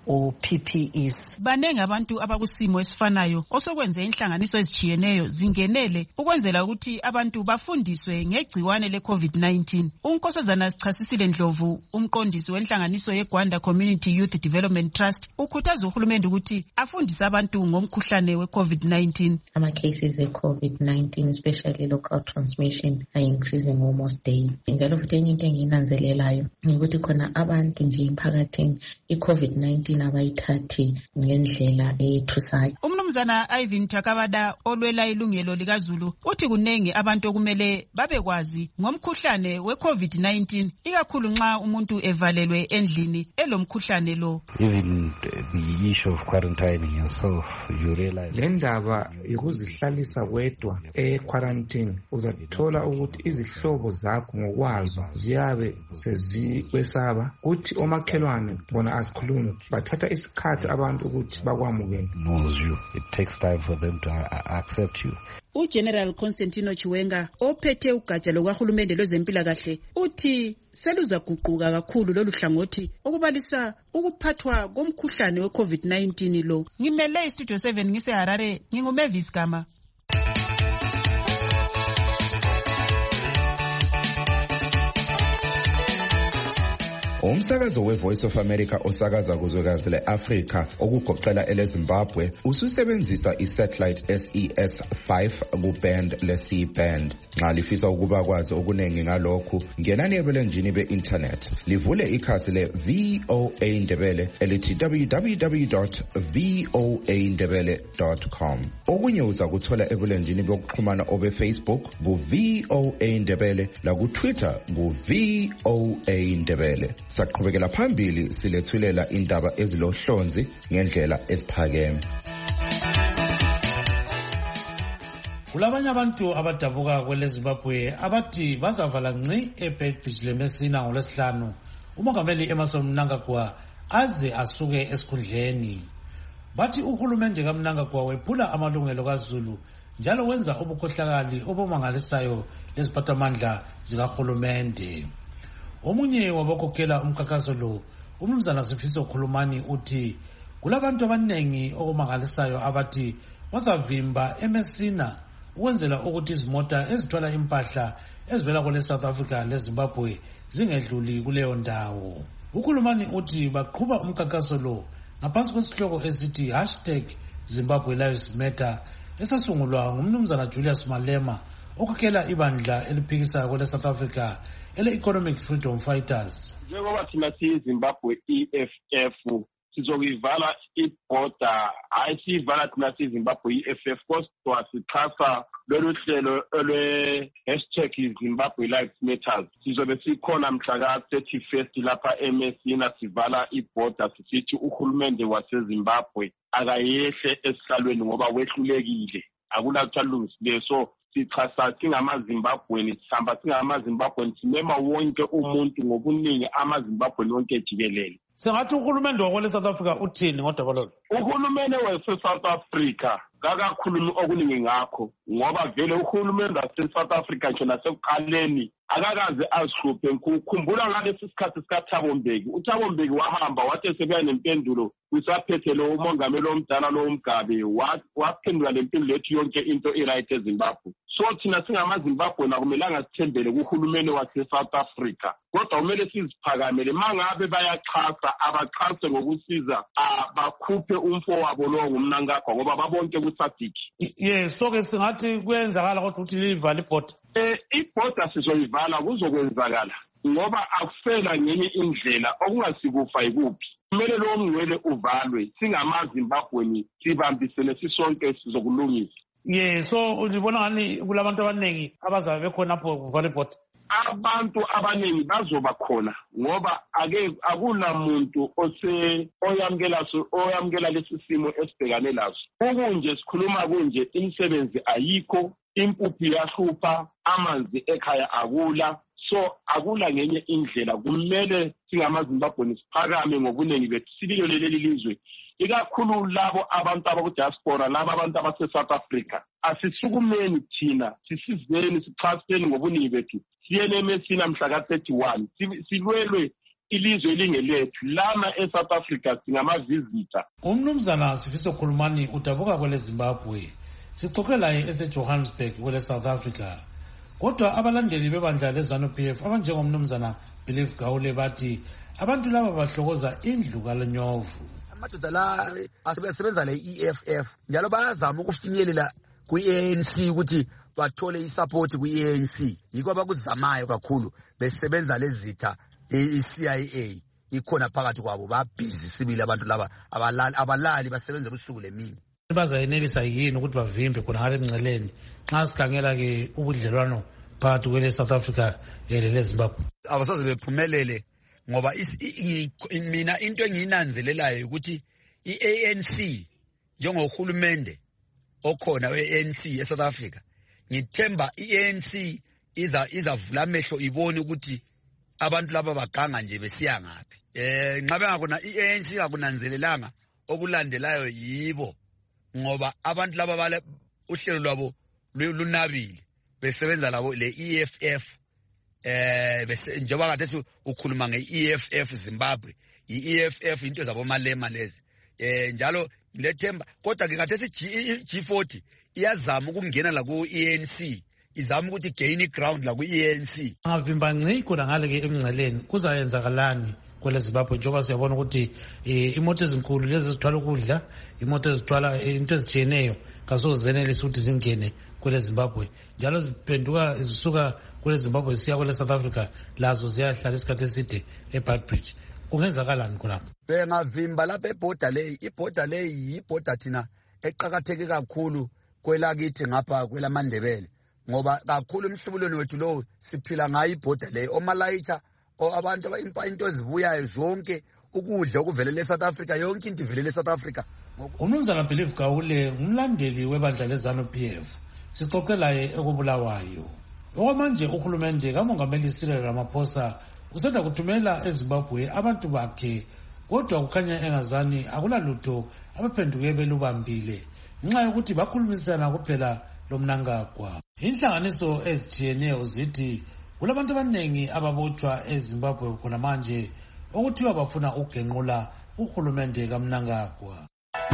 Banenge abantu abakusimo esifanayo osokwenze inhlanganiso ezijiyeneyo zingenele ukwenzela ukuthi abantu bafundiswe ngegciwane le-COVID-19. Unkosazana Sichasisile Ndlovu, umqondisi wenhlanganiso yeGwanda Community Youth Development Trust, ukhuthaza uhulumende ukuthi afundise abantu ngomkhuhlane we-COVID-19. Ama cases e-COVID-19, especially local transmission, are increasing almost daily. Njalo futhi enye into engiyinanzelelayo ukuthi khona abantu nje emphakathini i-COVID-19 abayithathi ngendlela ethusayo. Umnumzana Ivan Chakabada olwela ilungelo likaZulu uthi kunenge abantu okumele babekwazi ngomkhuhlane we-COVID-19, ikakhulu nxa umuntu evalelwe endlini elomkhuhlane lo. Even the issue of quarantining yourself, you realize le ndaba yokuzihlalisa wedwa e-quarantine, uzathola ukuthi izihlobo zakho ngokwazo ziyabe sezikwesaba, kuthi omakhelwane bona asikhulume, bathatha isikhathi abantu ukuthi bakwamukele. It takes time for them to accept you. uGeneral Constantino Chiwenga ophethe ugatsha lokahulumende lwezempilakahle uthi seluzaguquka kakhulu lolu hlangothi okubalisa ukuphathwa komkhuhlane we-COVID-19 lo. Ngimele iStudio 7 ngiseHarare, nginguMavis Gama. Umsakazo weVoice of America osakaza kuzwekazi le-Afrika okugoqela eleZimbabwe ususebenzisa isatellite SES-5 kuband le-C-band. Nxa lifisa ukuba kwazi okunengi ngalokhu, ngenani ebulenjini be-internet, livule ikhasi le-VOA Ndebele elithi www.voandebele.com. Okunye uzakuthola ebulenjini bokuxhumana obe-Facebook ku-VOA Ndebele laku-Twitter ku-VOA Ndebele. Saqhubekela phambili silethulela indaba ezilohlonzi ngendlela eziphakeme. Kulabanye abantu abadabuka kweleZimbabwe abathi bazavala ngci eBed Beach leMessina ngolwesihlanu umongameli Emmerson Mnangagwa aze asuke esikhundleni. Bathi uhulumende kaMnangagwa wephula amalungelo kaZulu njalo wenza ubukhohlakali obumangalisayo leziphathamandla zikahulumende. Omunye wabakhokhela umkhankaso lo, umnumzana Sifiso Khulumani, uthi kulabantu abanengi okumangalisayo abathi bazavimba eMessina ukwenzela ukuthi izimota ezithwala impahla ezivela kwele South Africa leZimbabwe zingedluli kuleyo ndawo. uKhulumani uthi baqhuba umkhankaso lo ngaphansi kwesihloko esithi #Zimbabwe Lives Matter esasungulwa ngumnumzana Julius Malema okhokhela ibandla eliphikisayo kwele South Africa ele-Economic Freedom Fighters. Njengoba thina siyiZimbabwe EFF sizokuyivala ibhoda, hayi siyivala thina siyiZimbabwe EFF, kodwa sixhasa lolu hlelo #Zimbabwe Lives Matters. Sizobe sikhona mhla ka-31 lapha eMessina sivala ibhoda sisithi uhulumende waseZimbabwe akayehle esihlalweni ngoba wehlulekile, akunathu alungisileyo. So sichasa singamaZimbabweni, sihamba singamaZimbabweni, simema wonke umuntu ngobuningi amaZimbabweni wonke jikelele. Sengathi uhulumende wakwele South Africa uthini ngodaba lolu? Uhulumende wase-South Africa kakakhulumi okuningi ngakho ngoba vele uhulumende wase-South Africa nje nasekuqaleni akakaze azihluphe. Ngikhumbula ngalesi sikhathi sikaThabo Mbeki, uThabo Mbeki wahamba wathi esebuya nempendulo kwisaphethe lo umongameli omdala lo Mugabe, waphendula le mpendulo ethi yonke into i-right eZimbabwe. So thina singamaZimbabwe nakumelanga sithembele kuhulumeni wase-South Africa, kodwa kumele siziphakamele. Mangabe bayaxhasa, abaxhase ngokusiza bakhuphe umfowabo lowo nguMnangagwa ngoba babonke kuSADC. Yes, so ke singathi kuyenzakala kodwa ukuthi livale ibhoda. Ibhoda sizoyivala kuzokwenzakala ngoba akusela ngenye indlela okungasikufa yikuphi. Kumele lo mngcwele uvalwe, singamaZimbabweni sibambisene sisonke sizokulungisa. Yeah, so ulibona ngani kulabantu abaningi abazabe bekhona lapho kuvala ibhoda? Abantu abaningi bazoba khona ngoba akunamuntu oyamkela lesi simo esibhekane laso. Okunje sikhuluma kunje, imisebenzi ayikho, impuphu yahlupha, amanzi ekhaya akula. So akula ngenye indlela. Kumele singamaZimbabweni siphakame ngobuningi bethu sililole leli lizwe, ikakhulu labo abantu abakudiaspora, labo abantu abase-South Africa. Asisukumeni thina, sisizeni, sixhaseni ngobuningi bethu, siyele eMesini mhla ka-31 silwelwe ilizwe elingelethu lana e-South Africa singamavizita. Umnumzana Sifiso Khulumani udabuka kwele Zimbabwe, sixoxe laye ese-Johannesburg kwele South Africa. Kodwa abalandeli bebandla leZANU-PF abanjengomnumzana Believe Gawule bathi abantu laba bahlokoza indlu kaLonyovu. Amadoda la asebenza le-EFF njalo bayazama ukufinyelela kwi-ANC ukuthi bathole isupport kwi-ANC, yikho abakuzamayo kakhulu besebenza lezitha i-CIA ikhona phakathi kwabo, babhizi sibili abantu laba abalali basebenza ubusuku lemini. Bazayenelisa yini ukuthi bavimbe khona ngale emngceleni nxa sikhangela-ke ubudlelwano phakathi kwele South Africa lele Zimbabwe? Abasaze bephumelele ngoba mina into engiyinanzelelayo ukuthi i-ANC njengohulumende okhona we-ANC eSouth Africa, ngithemba i-ANC izavula amehlo ibone ukuthi abantu laba baganga nje besiya ngaphi. Nxa bengakona i-ANC ngakunanzelelanga okulandelayo yibo, ngoba abantu laba uhlelo lwabo lunabile besebenza labo le-EFF. Njengoba kade ukhuluma nge-EFF Zimbabwe, i-EFF into zabo malema lezi. Njalo lethemba kodwa ke kade G40 iyazama ukungena la ku-ANC, izama ukuthi gain ground la ku-ANC. Ngavimba ngci khona ngale ke emngceleni kuzayenzakalani kwele Zimbabwe njengoba siyabona ukuthi imoto ezinkulu lezi zithwala ukudla, imoto ezithwala into ezijiyeneyo kasozenelisa ukuthi zingene kwele Zimbabwe, njalo ziphenduka zisuka kwele Zimbabwe zisiya kwele South Africa lazo ziyahlala isikhathi eside eBadbridge. Kungenzakalani khonapho? Bengavimba lapha ebhoda leyi. Ibhoda leyi yibhoda thina eqakatheke kakhulu kwelakithi ngapha kwelaMandebele, ngoba kakhulu emhlubulweni wethu lowo siphila ngayo ibhoda leyi. Omalayitsha abantu into ezibuyayo zonke, ukudla okuvelele eSouth Africa, yonke into ivelele eSouth Africa. Umnumzana Believe Gawule ngumlandeli webandla leZANU-PF, sixoxe laye ekubulawayo. Okwamanje uhulumende kamongameli Cyril Ramaphosa usanda kuthumela eZimbabwe abantu bakhe, kodwa kukhanya engazani akulalutho abaphenduke belubambile ngenxa yokuthi bakhulumisana kuphela loMnangagwa. Inhlanganiso ezithiyeneyo zithi kulabantu abaningi ababotshwa eZimbabwe khona manje okuthiwa bafuna ukugenqula uhulumende kaMnangagwa.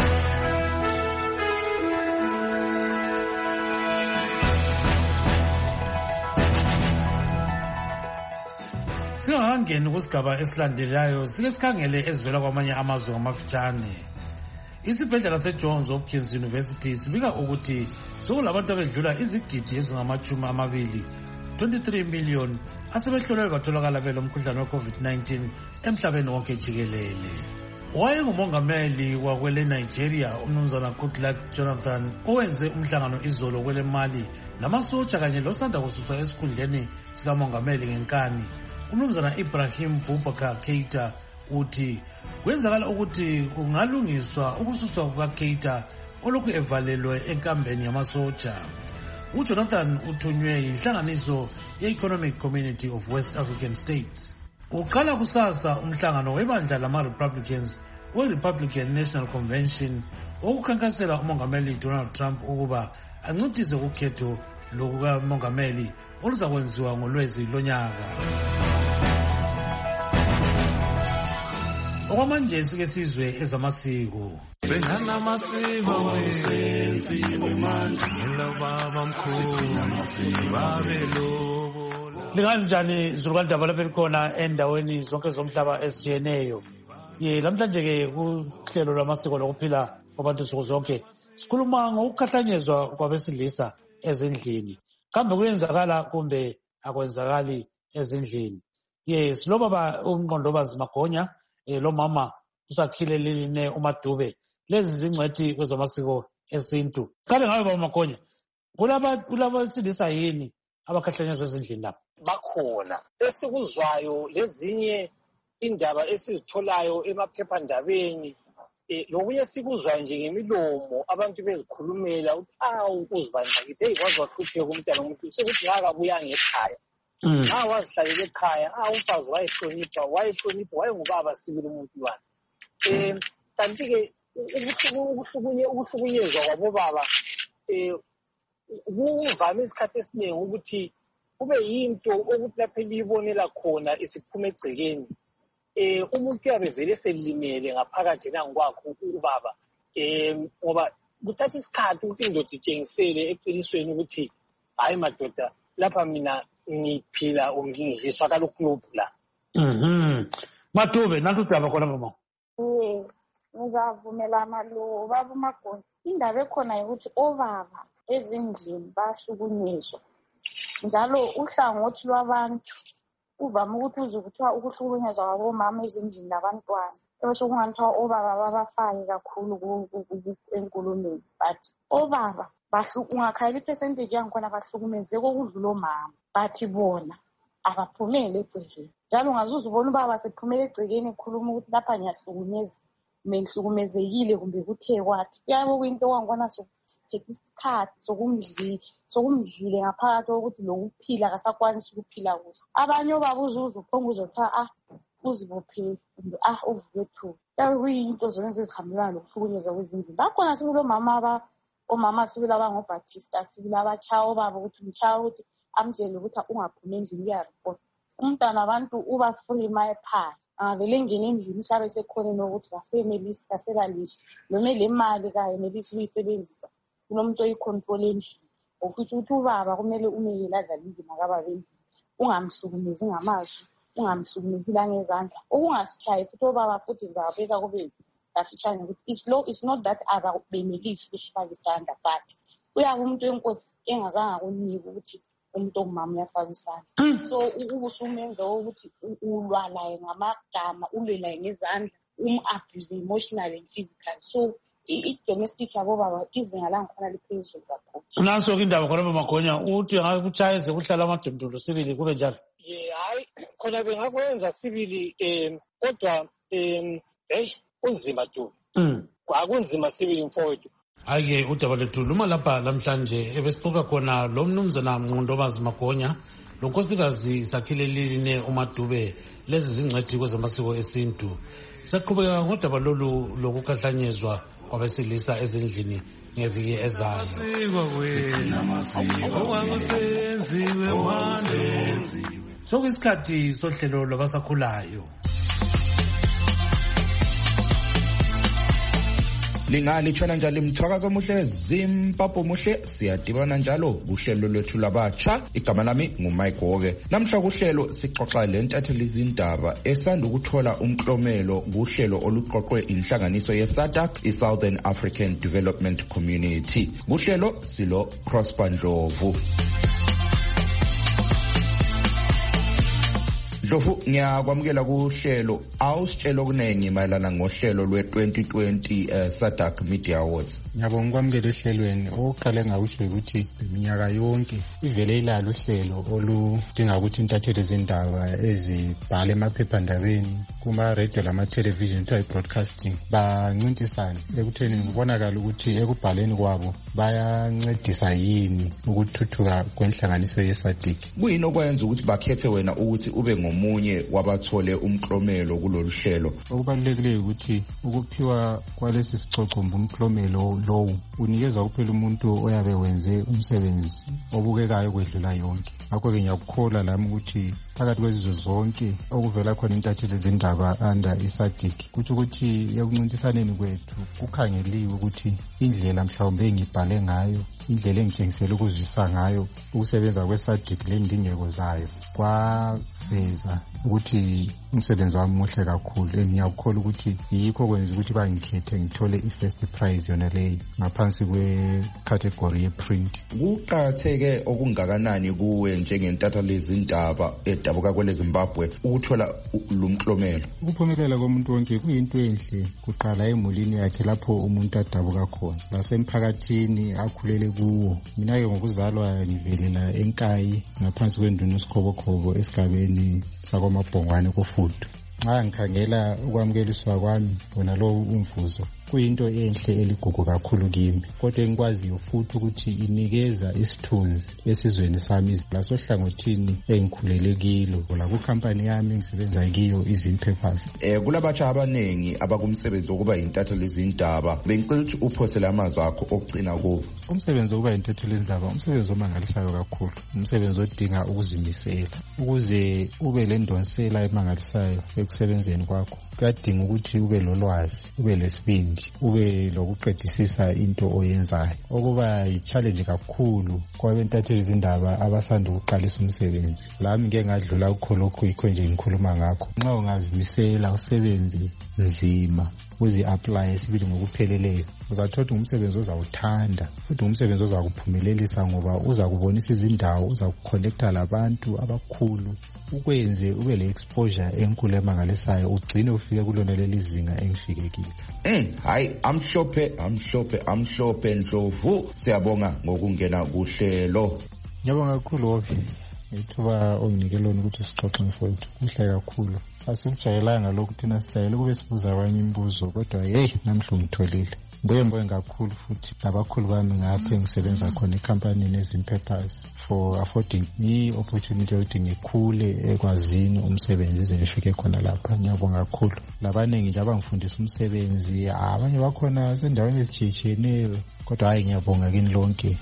Singakangeni kusigaba esilandelayo sike sikhangele ezivela kwamanye amazwe ngamafitshane. Isibhedlela seJohns Hopkins University sibika ukuthi sokulabantu abedlula izigidi ezingama-20 23 million asebehlolwe batholakala belomkhuhlane we-COVID-19 emhlabeni wonke jikelele. Wayengumongameli wakwele Nigeria umnumzana Goodluck Jonathan owenze umhlangano izolo kwele Mali namasotsha kanye losanda kususwa esikhundleni sikamongameli ngenkani. Umnumzana Ibrahim Boubacar Keita uthi kwenzakala ukuthi kungalungiswa ukususwa kukaKeita olokhu evalelwe enkambeni yamasotsha. uJonathan uthunywe yinhlanganiso ye-Economic Community of West African States. Uqala kusasa umhlangano webandla lama-Republicans we-Republican National Convention okukhankasela umongameli Donald Trump ukuba ancitise ukhetho lukamongameli oluzakwenziwa ngolwezi lonyaka. Okwamanje sike sizwe ezamasiko. Sengana masiko senziwe manje baba mkhulu babelo. Linganjani Zululandaba lapha likhona endaweni zonke zomhlaba ezijiyeneyo. Namhlanje ke kuhlelo lwamasiko lokuphila kwabantu nsuku zonke sikhuluma ngokukhahlanyezwa kwabesilisa ezindlini. Kambe kuyenzakala kumbe akwenzakali ezindlini? Lo baba uMnqondobazi Magonya lo mama usakhile liline uMadube lezi zingcwethi kwezamasiko esintu. Kale ngabe baba Magonya kulaba silisa yini abakhahlanyezwa ezindlini lapha? Bakhona esikuzwayo lezinye indaba esizitholayo emaphephandabeni lokunye sikuzwayo nje ngemilomo abantu bezikhulumela ukuthi uzibandakithe eyikwazi wahlupheka umntana womuntu sekuthi ngakabuya ngekhaya wazihlalela ekhaya umfazi wayehlonipha wayengubaba sibili umuntu wakhe. Kanti-ke ukuhlukunyezwa kwabobaba kuvame isikhathi esiningi ukuthi kube yinto ukuthi lapho eliyibonela khona isiphuma egcekeni. Umuntu uyabe vele selimele ngaphakathi nangokwakho ubaba ngoba kuthatha isikhathi ukuthi indoda itshengisele eqinisweni ukuthi hayi madoda lapha mina ngiphila ngiziswa kalukulubu la. Madube nantu udaba khona mama. Ngizavumelana lo baba uMagonya. Indaba ekhona ukuthi obaba ezindlini bahlukunyezwa njalo uhlangothi lwabantu uvame ukuthi uze kuthiwa ukuhlukunyezwa kwabomama ezindlini labantwana ebese kungathiwa obaba babafake kakhulu enkulumeni, but obaba ungakhala ipercentage yangikhona bahlukumezeke okudlula omama, but bona abaphumele egcekeni. Njalo ungazuza ubona ubaba sephumele egcekeni ekhuluma ukuthi lapha ngiyahlukunyezwa ngihlukumezekile kumbe kuthe kwathi. Kuyabe kuyinto kwangona sokuphetha isikhathi sokumdlile ngaphakathi kokuthi lokuphila akasakwanisi ukuphila kuhle. Abanye obaba uzuza uphonga uzothiwa uzibophele kumbe uvuke thuba. Kuyabe kuyinto zona zezihambelana lokuhlukunyezwa kwezindlu. Bakhona sibili omama sibili abangobhatista sibili abatshaya obaba ukuthi umtshaya ukuthi amtshele ukuthi ungaphumi endlini uyaripota. Umntwana abantu uba free mayephaya vele engene endlini mhlabe sekhona nokuthi kasenelisi kaselalishwa noma le mali kayenelisi ukuyisebenzisa kunomuntu oyicontrol endlini. Ukuthi ubaba kumele umekele adlale indima kababa endlini, ungamhlukumezi ngamazwi, ungamhlukumezi langezandla, ukungasitshayi futhi obaba futhi ngizabeka kube afitshane ukuthi it's not that ababenelisi ukusifaka isandla, but uyabe umuntu wenkosi engazange akunika ukuthi umuntu ongumama uyafaka isandla. So ubusumenza ukuthi ulwa laye ngamagama, ulwe laye ngezandla, abuse emotionally and physically. So i-domestic yabobaba izinga langikhona liphezulu kakhulu. Nanso-ke indaba khona baba Magonya uthi angakutshayeze kuhlala amadondolo sibili kube njalo. Hayi khona bengakwenza sibili kodwa kunzima tu. Akunzima sibili mfowethu. Hayi udaba lethu luma lapha namhlanje ebesixoxa khona lo mnumzana Mnqondobazi Magonya lo nkosikazi Sakhile Liline uMadube lezi zingcwethi kwezamasiko esintu. Saqhubeka ngodaba lolu lokukhahlanyezwa kwabesilisa ezindlini ngeviki ezayo. Sokuyisikhathi sohlelo lwabasakhulayo. Lingalitshona njalo imthwakazo omuhle Zimbabwe muhle siyadibana njalo kuhlelo lwethu labatsha. Igama lami nguMike Wobe. Namhla kuhlelo sixoxa lentatheli izindaba esanda ukuthola umklomelo kuhlelo oluqoqwe inhlanganiso yeSADC iSouthern African Development Community. Kuhlelo silo Prosper Ndlovu. Ndlovu ngiyakwamukela kuhlelo awusitshela okunengi mayelana ngohlelo lwe-2020 SADC Media Awards. Ngiyabonga ukwamukela ehlelweni. Okuqala engakusho ukuthi iminyaka yonke ivele ilalo uhlelo oludinga ukuthi intatheli izindaba ezibhala emaphephandabeni kuma-radio lama-television kuthiwa i-broadcasting bancintisane ekutheni kubonakala ukuthi ekubhaleni kwabo bayancedisa yini ukuthuthuka kwenhlanganiso yeSADC. Kuyini okwenza ukuthi bakhethe wena ukuthi ube ngomunye ongomunye wabathole umklomelo kulolu hlelo. Okubalulekile ukuthi ukuphiwa kwalesi sicoco umklomelo lowu unikeza kuphela umuntu oyabe wenze umsebenzi obukekayo kwedlula yonke. Ngakho-ke ngiyakukholwa lami ukuthi phakathi kwezizwe zonke okuvela khona intatheli zindaba under iSADC kuthi ukuthi ekuncintisaneni kwethu kukhangeliwe ukuthi indlela mhlawumbe engibhale ngayo, indlela engitshengisela ukuzwisa ngayo ukusebenza kweSADC lendingeko zayo kwaveza ukuthi umsebenzi wami muhle kakhulu. Ngiyakukholwa ukuthi yikho kwenza ukuthi bangikhethe ngithole i-first prize yona leyo ngaphansi kwe-category ye-print. Kuqakatheke okungakanani kuwe njengentatheli zindaba edabuka kwele Zimbabwe ukuthola lo mklomelo? Ukuphumelela komuntu wonke kuyinto enhle, kuqala emulini yakhe lapho umuntu adabuka khona, lasemphakathini akhulele kuwo. Mina-ke ngokuzalwa ngivelela eNkayi ngaphansi kwenduna uSikhobokhobo esigabeni sakwamabhongwane koFudu. Nxa ngikhangela ukwamukeliswa kwami bona lowo umvuzo kuyinto enhle eligugu kakhulu kimi, kodwa engikwaziyo futhi ukuthi inikeza isithunzi esizweni sami lasohlangothini engikhulele kilo la kukhampani yami engisebenza kiyo iZimpapers. Kulabatsha abanengi abakumsebenzi wokuba yintatheli zindaba, bengicela ukuthi uphosele amazwi akho okugcina kuwo. Umsebenzi wokuba yintatheli zindaba umsebenzi omangalisayo kakhulu, umsebenzi odinga ukuzimisela. Ukuze ube lendonsela emangalisayo ekusebenzeni kwakho kuyadinga ukuthi ube lolwazi, ube lesibindi, ube lokuqedisisa into oyenzayo. Okuba yi-challenge kakhulu kwabentatheli zindaba abasanda ukuqalisa umsebenzi. Lami ngeke ngadlula ukholokhu yikho nje ngikhuluma ngakho. Nxa ungazimisela usebenze nzima uzi-apply sibili ngokupheleleyo, uzathola umsebenzi ozawuthanda futhi umsebenzi ozakuphumelelisa ngoba uza kubonisa izindawo, uza kuconnecta labantu abakhulu, ukwenze ube le-exposure enkulu emangalisayo, ugcine ufike kulona leli zinga engifike kilo. Hayi, amhlophe Ndlovu, siyabonga ngokungena kuhlelo. Ngiyabonga kakhulu Obi ithuba onginike lona ukuthi sixoxe mfowethu, kuhle kakhulu. Asikujayelanga lokhu thina sijayele kube sibuza abanye imibuzo, kodwa namhla ungitholile. Mbuye kakhulu futhi nabakhulu bami ngapha engisebenza khona ekampanini eZimpapers for affording me opportunity yokuthi ngikhule ekwazini umsebenzi ize ngifike khona lapha. Ngiyabonga kakhulu labanengi nje abangifundisa umsebenzi, abanye bakhona sendaweni ezitshiyeneyo, kodwa ngiyabonga kini lonke.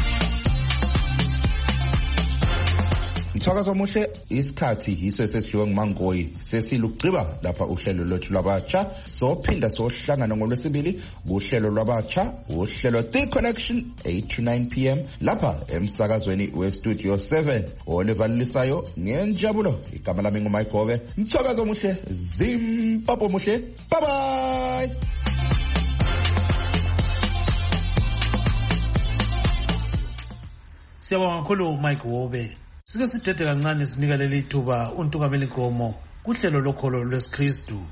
Mthakazo omuhle, isikhathi yiso esesidliwe nguMangoyi, sesilugciba lapha uhlelo lwethu lwabatsha. Sophinda sohlangana ngoLwesibili kuhlelo lwabatsha, uhlelo The Connection 8 to 9 p.m. lapha emsakazweni weStudio 7. Olevalisayo ngenjabulo, igama lami nguMike Gove. Mthakazo omuhle, Zimbabwe omuhle. Bye bye. Siyabonga kakhulu Mike Wobe. Sike sithethe kancane sinika leli thuba uNtukameli Nkomo kuhlelo lokholo lwesiKristu.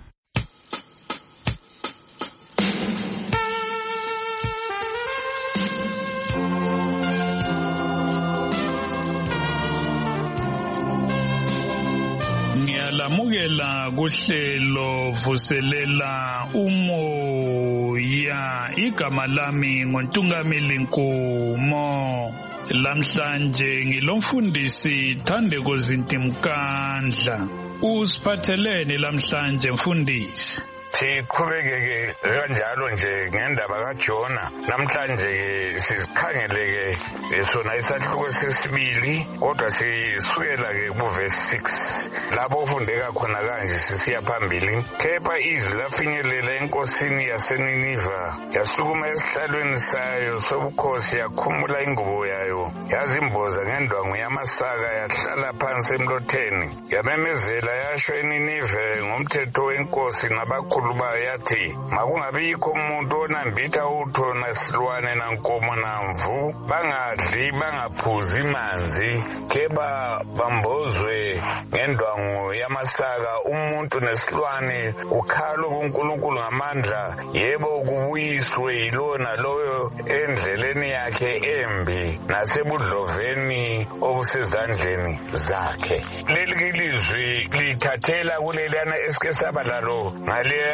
Ngiyalamukela kuhlelo vuselela umoya, igama lami nguNtukameli Nkomo. Lamhlanje ngilomfundisi Thandeko Zintimkandla. Usiphathelene lamhlanje mfundisi? Siqhubekeke kanjalo nje ngendaba kaJona. Namhlanje sisikhangeleke sona isahluko sesibili, kodwa sisukela ke kuverse 6 lapho ufundeka khona kanje sisiya phambili. Kepha izwi lafinyelela enkosini yaseNiniva, yasukuma esihlalweni sayo sobukhosi, yakhumula ingubo yayo, yazimboza ngendwangu yamasaka, yahlala phansi emlotheni, yamemezela yasho eNinive ngomthetho wenkosi nabakhulu bayo, yathi makungabikho umuntu onambitha utho nasilwane nankomo namvu, bangadli bangaphuzi manzi, keba bambozwe ngendwangu yamasaka. Umuntu nesilwane ukhalo kuNkulunkulu ngamandla, yebo kubuyiswe yilona loyo endleleni yakhe embi nasebudloveni obusezandleni zakhe. Leli lizwi lithathela kulelana esike saba lalo ngaleya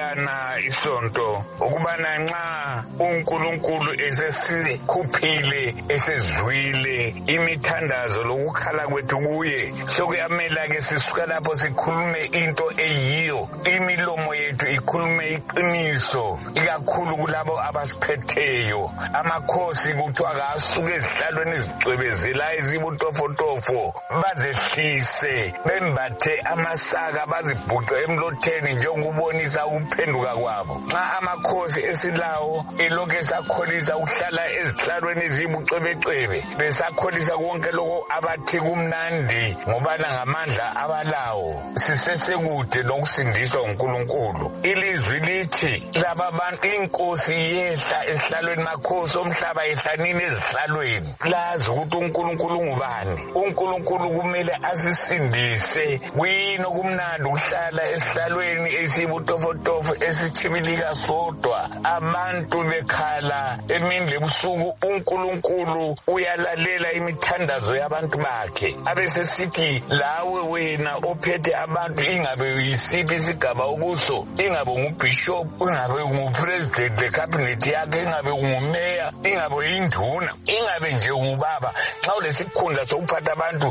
siyavumelana isonto ukubana nxa uNkulunkulu esesikhuphile esezwile imithandazo lokukhala kwethu kuye sokuyamela ke sisuka lapho sikhulume into eyiyo imilomo yethu ikhulume iqiniso ikakhulu kulabo abasiphetheyo amakhosi kuthiwa kasuke ezihlalweni ezicwebezelayo ezibutofotofo bazehlise bembathe amasaka bazibhuqe emlotheni njengokubonisa ukuphenduka kwabo nxa amakhosi esilawo elokhu esakholisa ukuhlala ezihlalweni ezibucwebecwebe besakholisa konke lokho abathi kumnandi ngobana ngamandla abalawo sisesekude nokusindiswa uNkulunkulu ilizwi lithi laba bantu inkosi yehla esihlalweni makhosi omhlaba ehlanini ezihlalweni lazi ukuthi uNkulunkulu ngubani uNkulunkulu kumele asisindise kuyini okumnandi ukuhlala esihlalweni esibutofotofo esichibilika sodwa abantu bekhala emini lebusuku uNkulunkulu uyalalela imithandazo yabantu bakhe abesesithi lawe wena ophethe abantu ingabe uyisiphi isigaba ukuso ingabe ngubishop ingabe ngupresident lecabinet yakhe ingabe ngumeya ingabe induna ingabe nje ngubaba nxa ulesikhundla sokuphatha abantu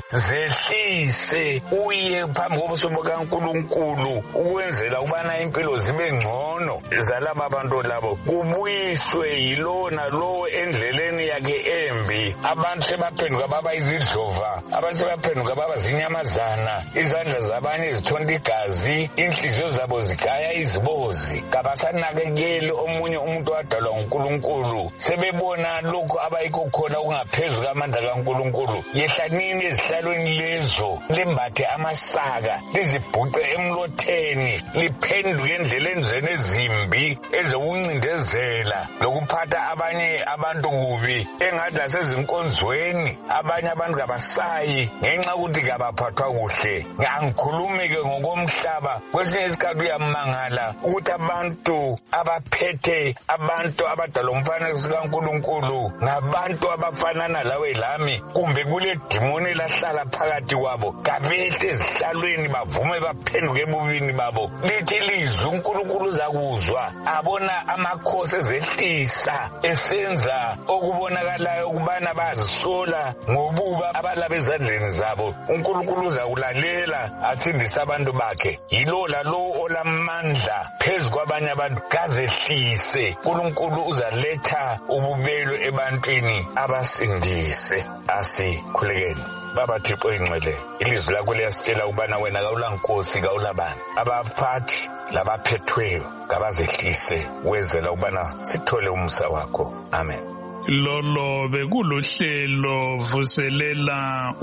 zehlise uye phambi kobuso bukaNkulunkulu ukwenzela ukubana impilo zibe ngcono zalaba abantu labo kubuyiswe yilona lo endleleni yakhe embi abantu sebaphenduka baba izidlova abantu sebaphenduka baba zinyamazana izandla zabanye zithonta igazi inhliziyo zabo zigaya izibozi kabasanakekeli omunye umuntu wadalwa nguNkulunkulu sebebona lokhu abayikho khona okungaphezulu kamandla kaNkulunkulu yehlanini ezihlalweni lezo lembathe amasaka lizibhuqe emlotheni liphenduke endleleni zenu ezimbi ezokuncindezela lokuphatha abanye abantu kubi engathi lasezinkonzweni abanye abantu kabasayi ngenxa ukuthi kabaphathwa kuhle ngikhulume-ke ngokomhlaba kwesinye isikhathi uyamangala ukuthi abantu abaphethe abantu abadala umfanekiso kaNkulunkulu ngabantu abafanana lawe lami kumbe kule dimoni elahlala phakathi kwabo kabehle ezihlalweni bavume baphenduke ebubini babo lithi lizwi uNkulunkulu uzakuzwa abona amakhosi ezehlisa esenza okubonakalayo ukubana bazisola ngobuba abalaba ezandleni zabo uNkulunkulu uzakulalela asindise abantu bakhe yilo lalo olamandla phezu kwabanye abantu kazehlise uNkulunkulu uzaletha ububelo ebantwini abasindise asikhulekeni Baba Thixo ingcwele ilizwi lakho liyasitshela ukubana wena kawulankosi kawulabani abaphathi labaphethweyo kabazehlise wezela ukubana sithole umusa wakho amen lolo bekuluhlelo vuselela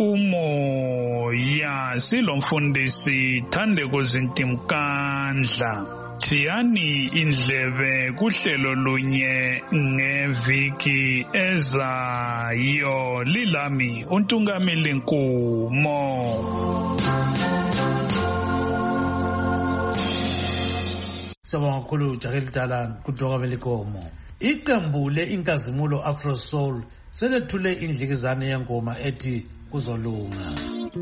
umoya silomfundisi Thandeko Zintimkandla thiyani indlebe kuhlelo lunye ngeviki ezayo lilami uNtungameli Nkumo Sabonga kakhulu Jakeli Dala kuNtungameli Nkumo Iqembu le-Inkazimulo Afro Soul selethule indlikizane yengoma ethi kuzolunga.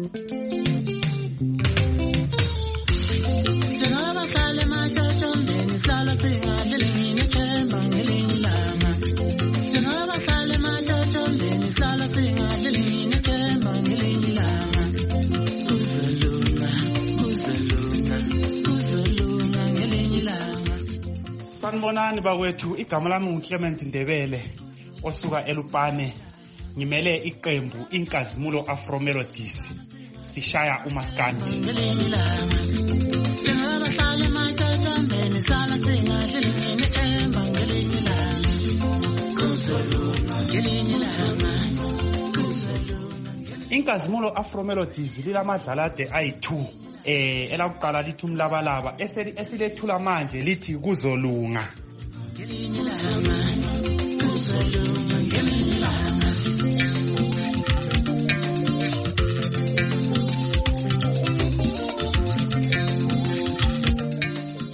Sanibonani bakwethu igama lami nguClement Ndebele osuka eLupane ngimele iqembu Inkazimulo Afro Melodies sishaya umaskandi Inkazimulo Afro Melodies lilamadlalade ayi2 elakuqala lithi umlabalaba esilethula manje lithi kuzolunga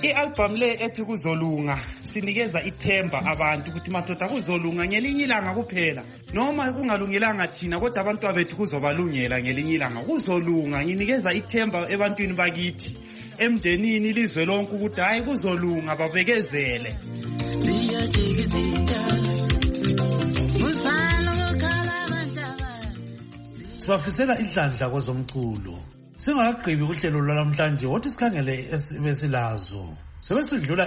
I-album le ethi kuzolunga sinikeza ithemba abantu ukuthi madoda kuzolunga ngelinye ilanga kuphela, noma kungalungilanga thina kodwa abantu bethu kuzobalungela ngelinye ilanga. Kuzolunga, nginikeza ithemba ebantwini bakithi, emndenini, ilizwe lonke ukuthi hayi kuzolunga, babekezele. Sibafisela idlandla kwezomculo. Singakagqibi uhlelo lwalamhlanje wothi sikhangele besilazo. Sebesidlula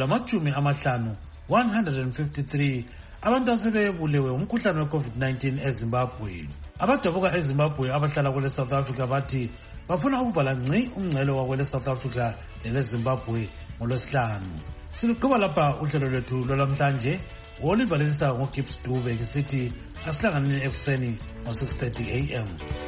153 abantu asebebulewe umkhuhlane we-COVID-19 eZimbabwe. Abadabuka eZimbabwe abahlala kwele South Africa bathi bafuna ukuvala ngci umngcele wakwele South Africa nele Zimbabwe ngoLwesihlanu. Siluqhuba lapha uhlelo lwethu lwalamhlanje olivalelisa ngoGibbs Dube ngisithi asihlanganeni ekuseni ngo 6:30 AM.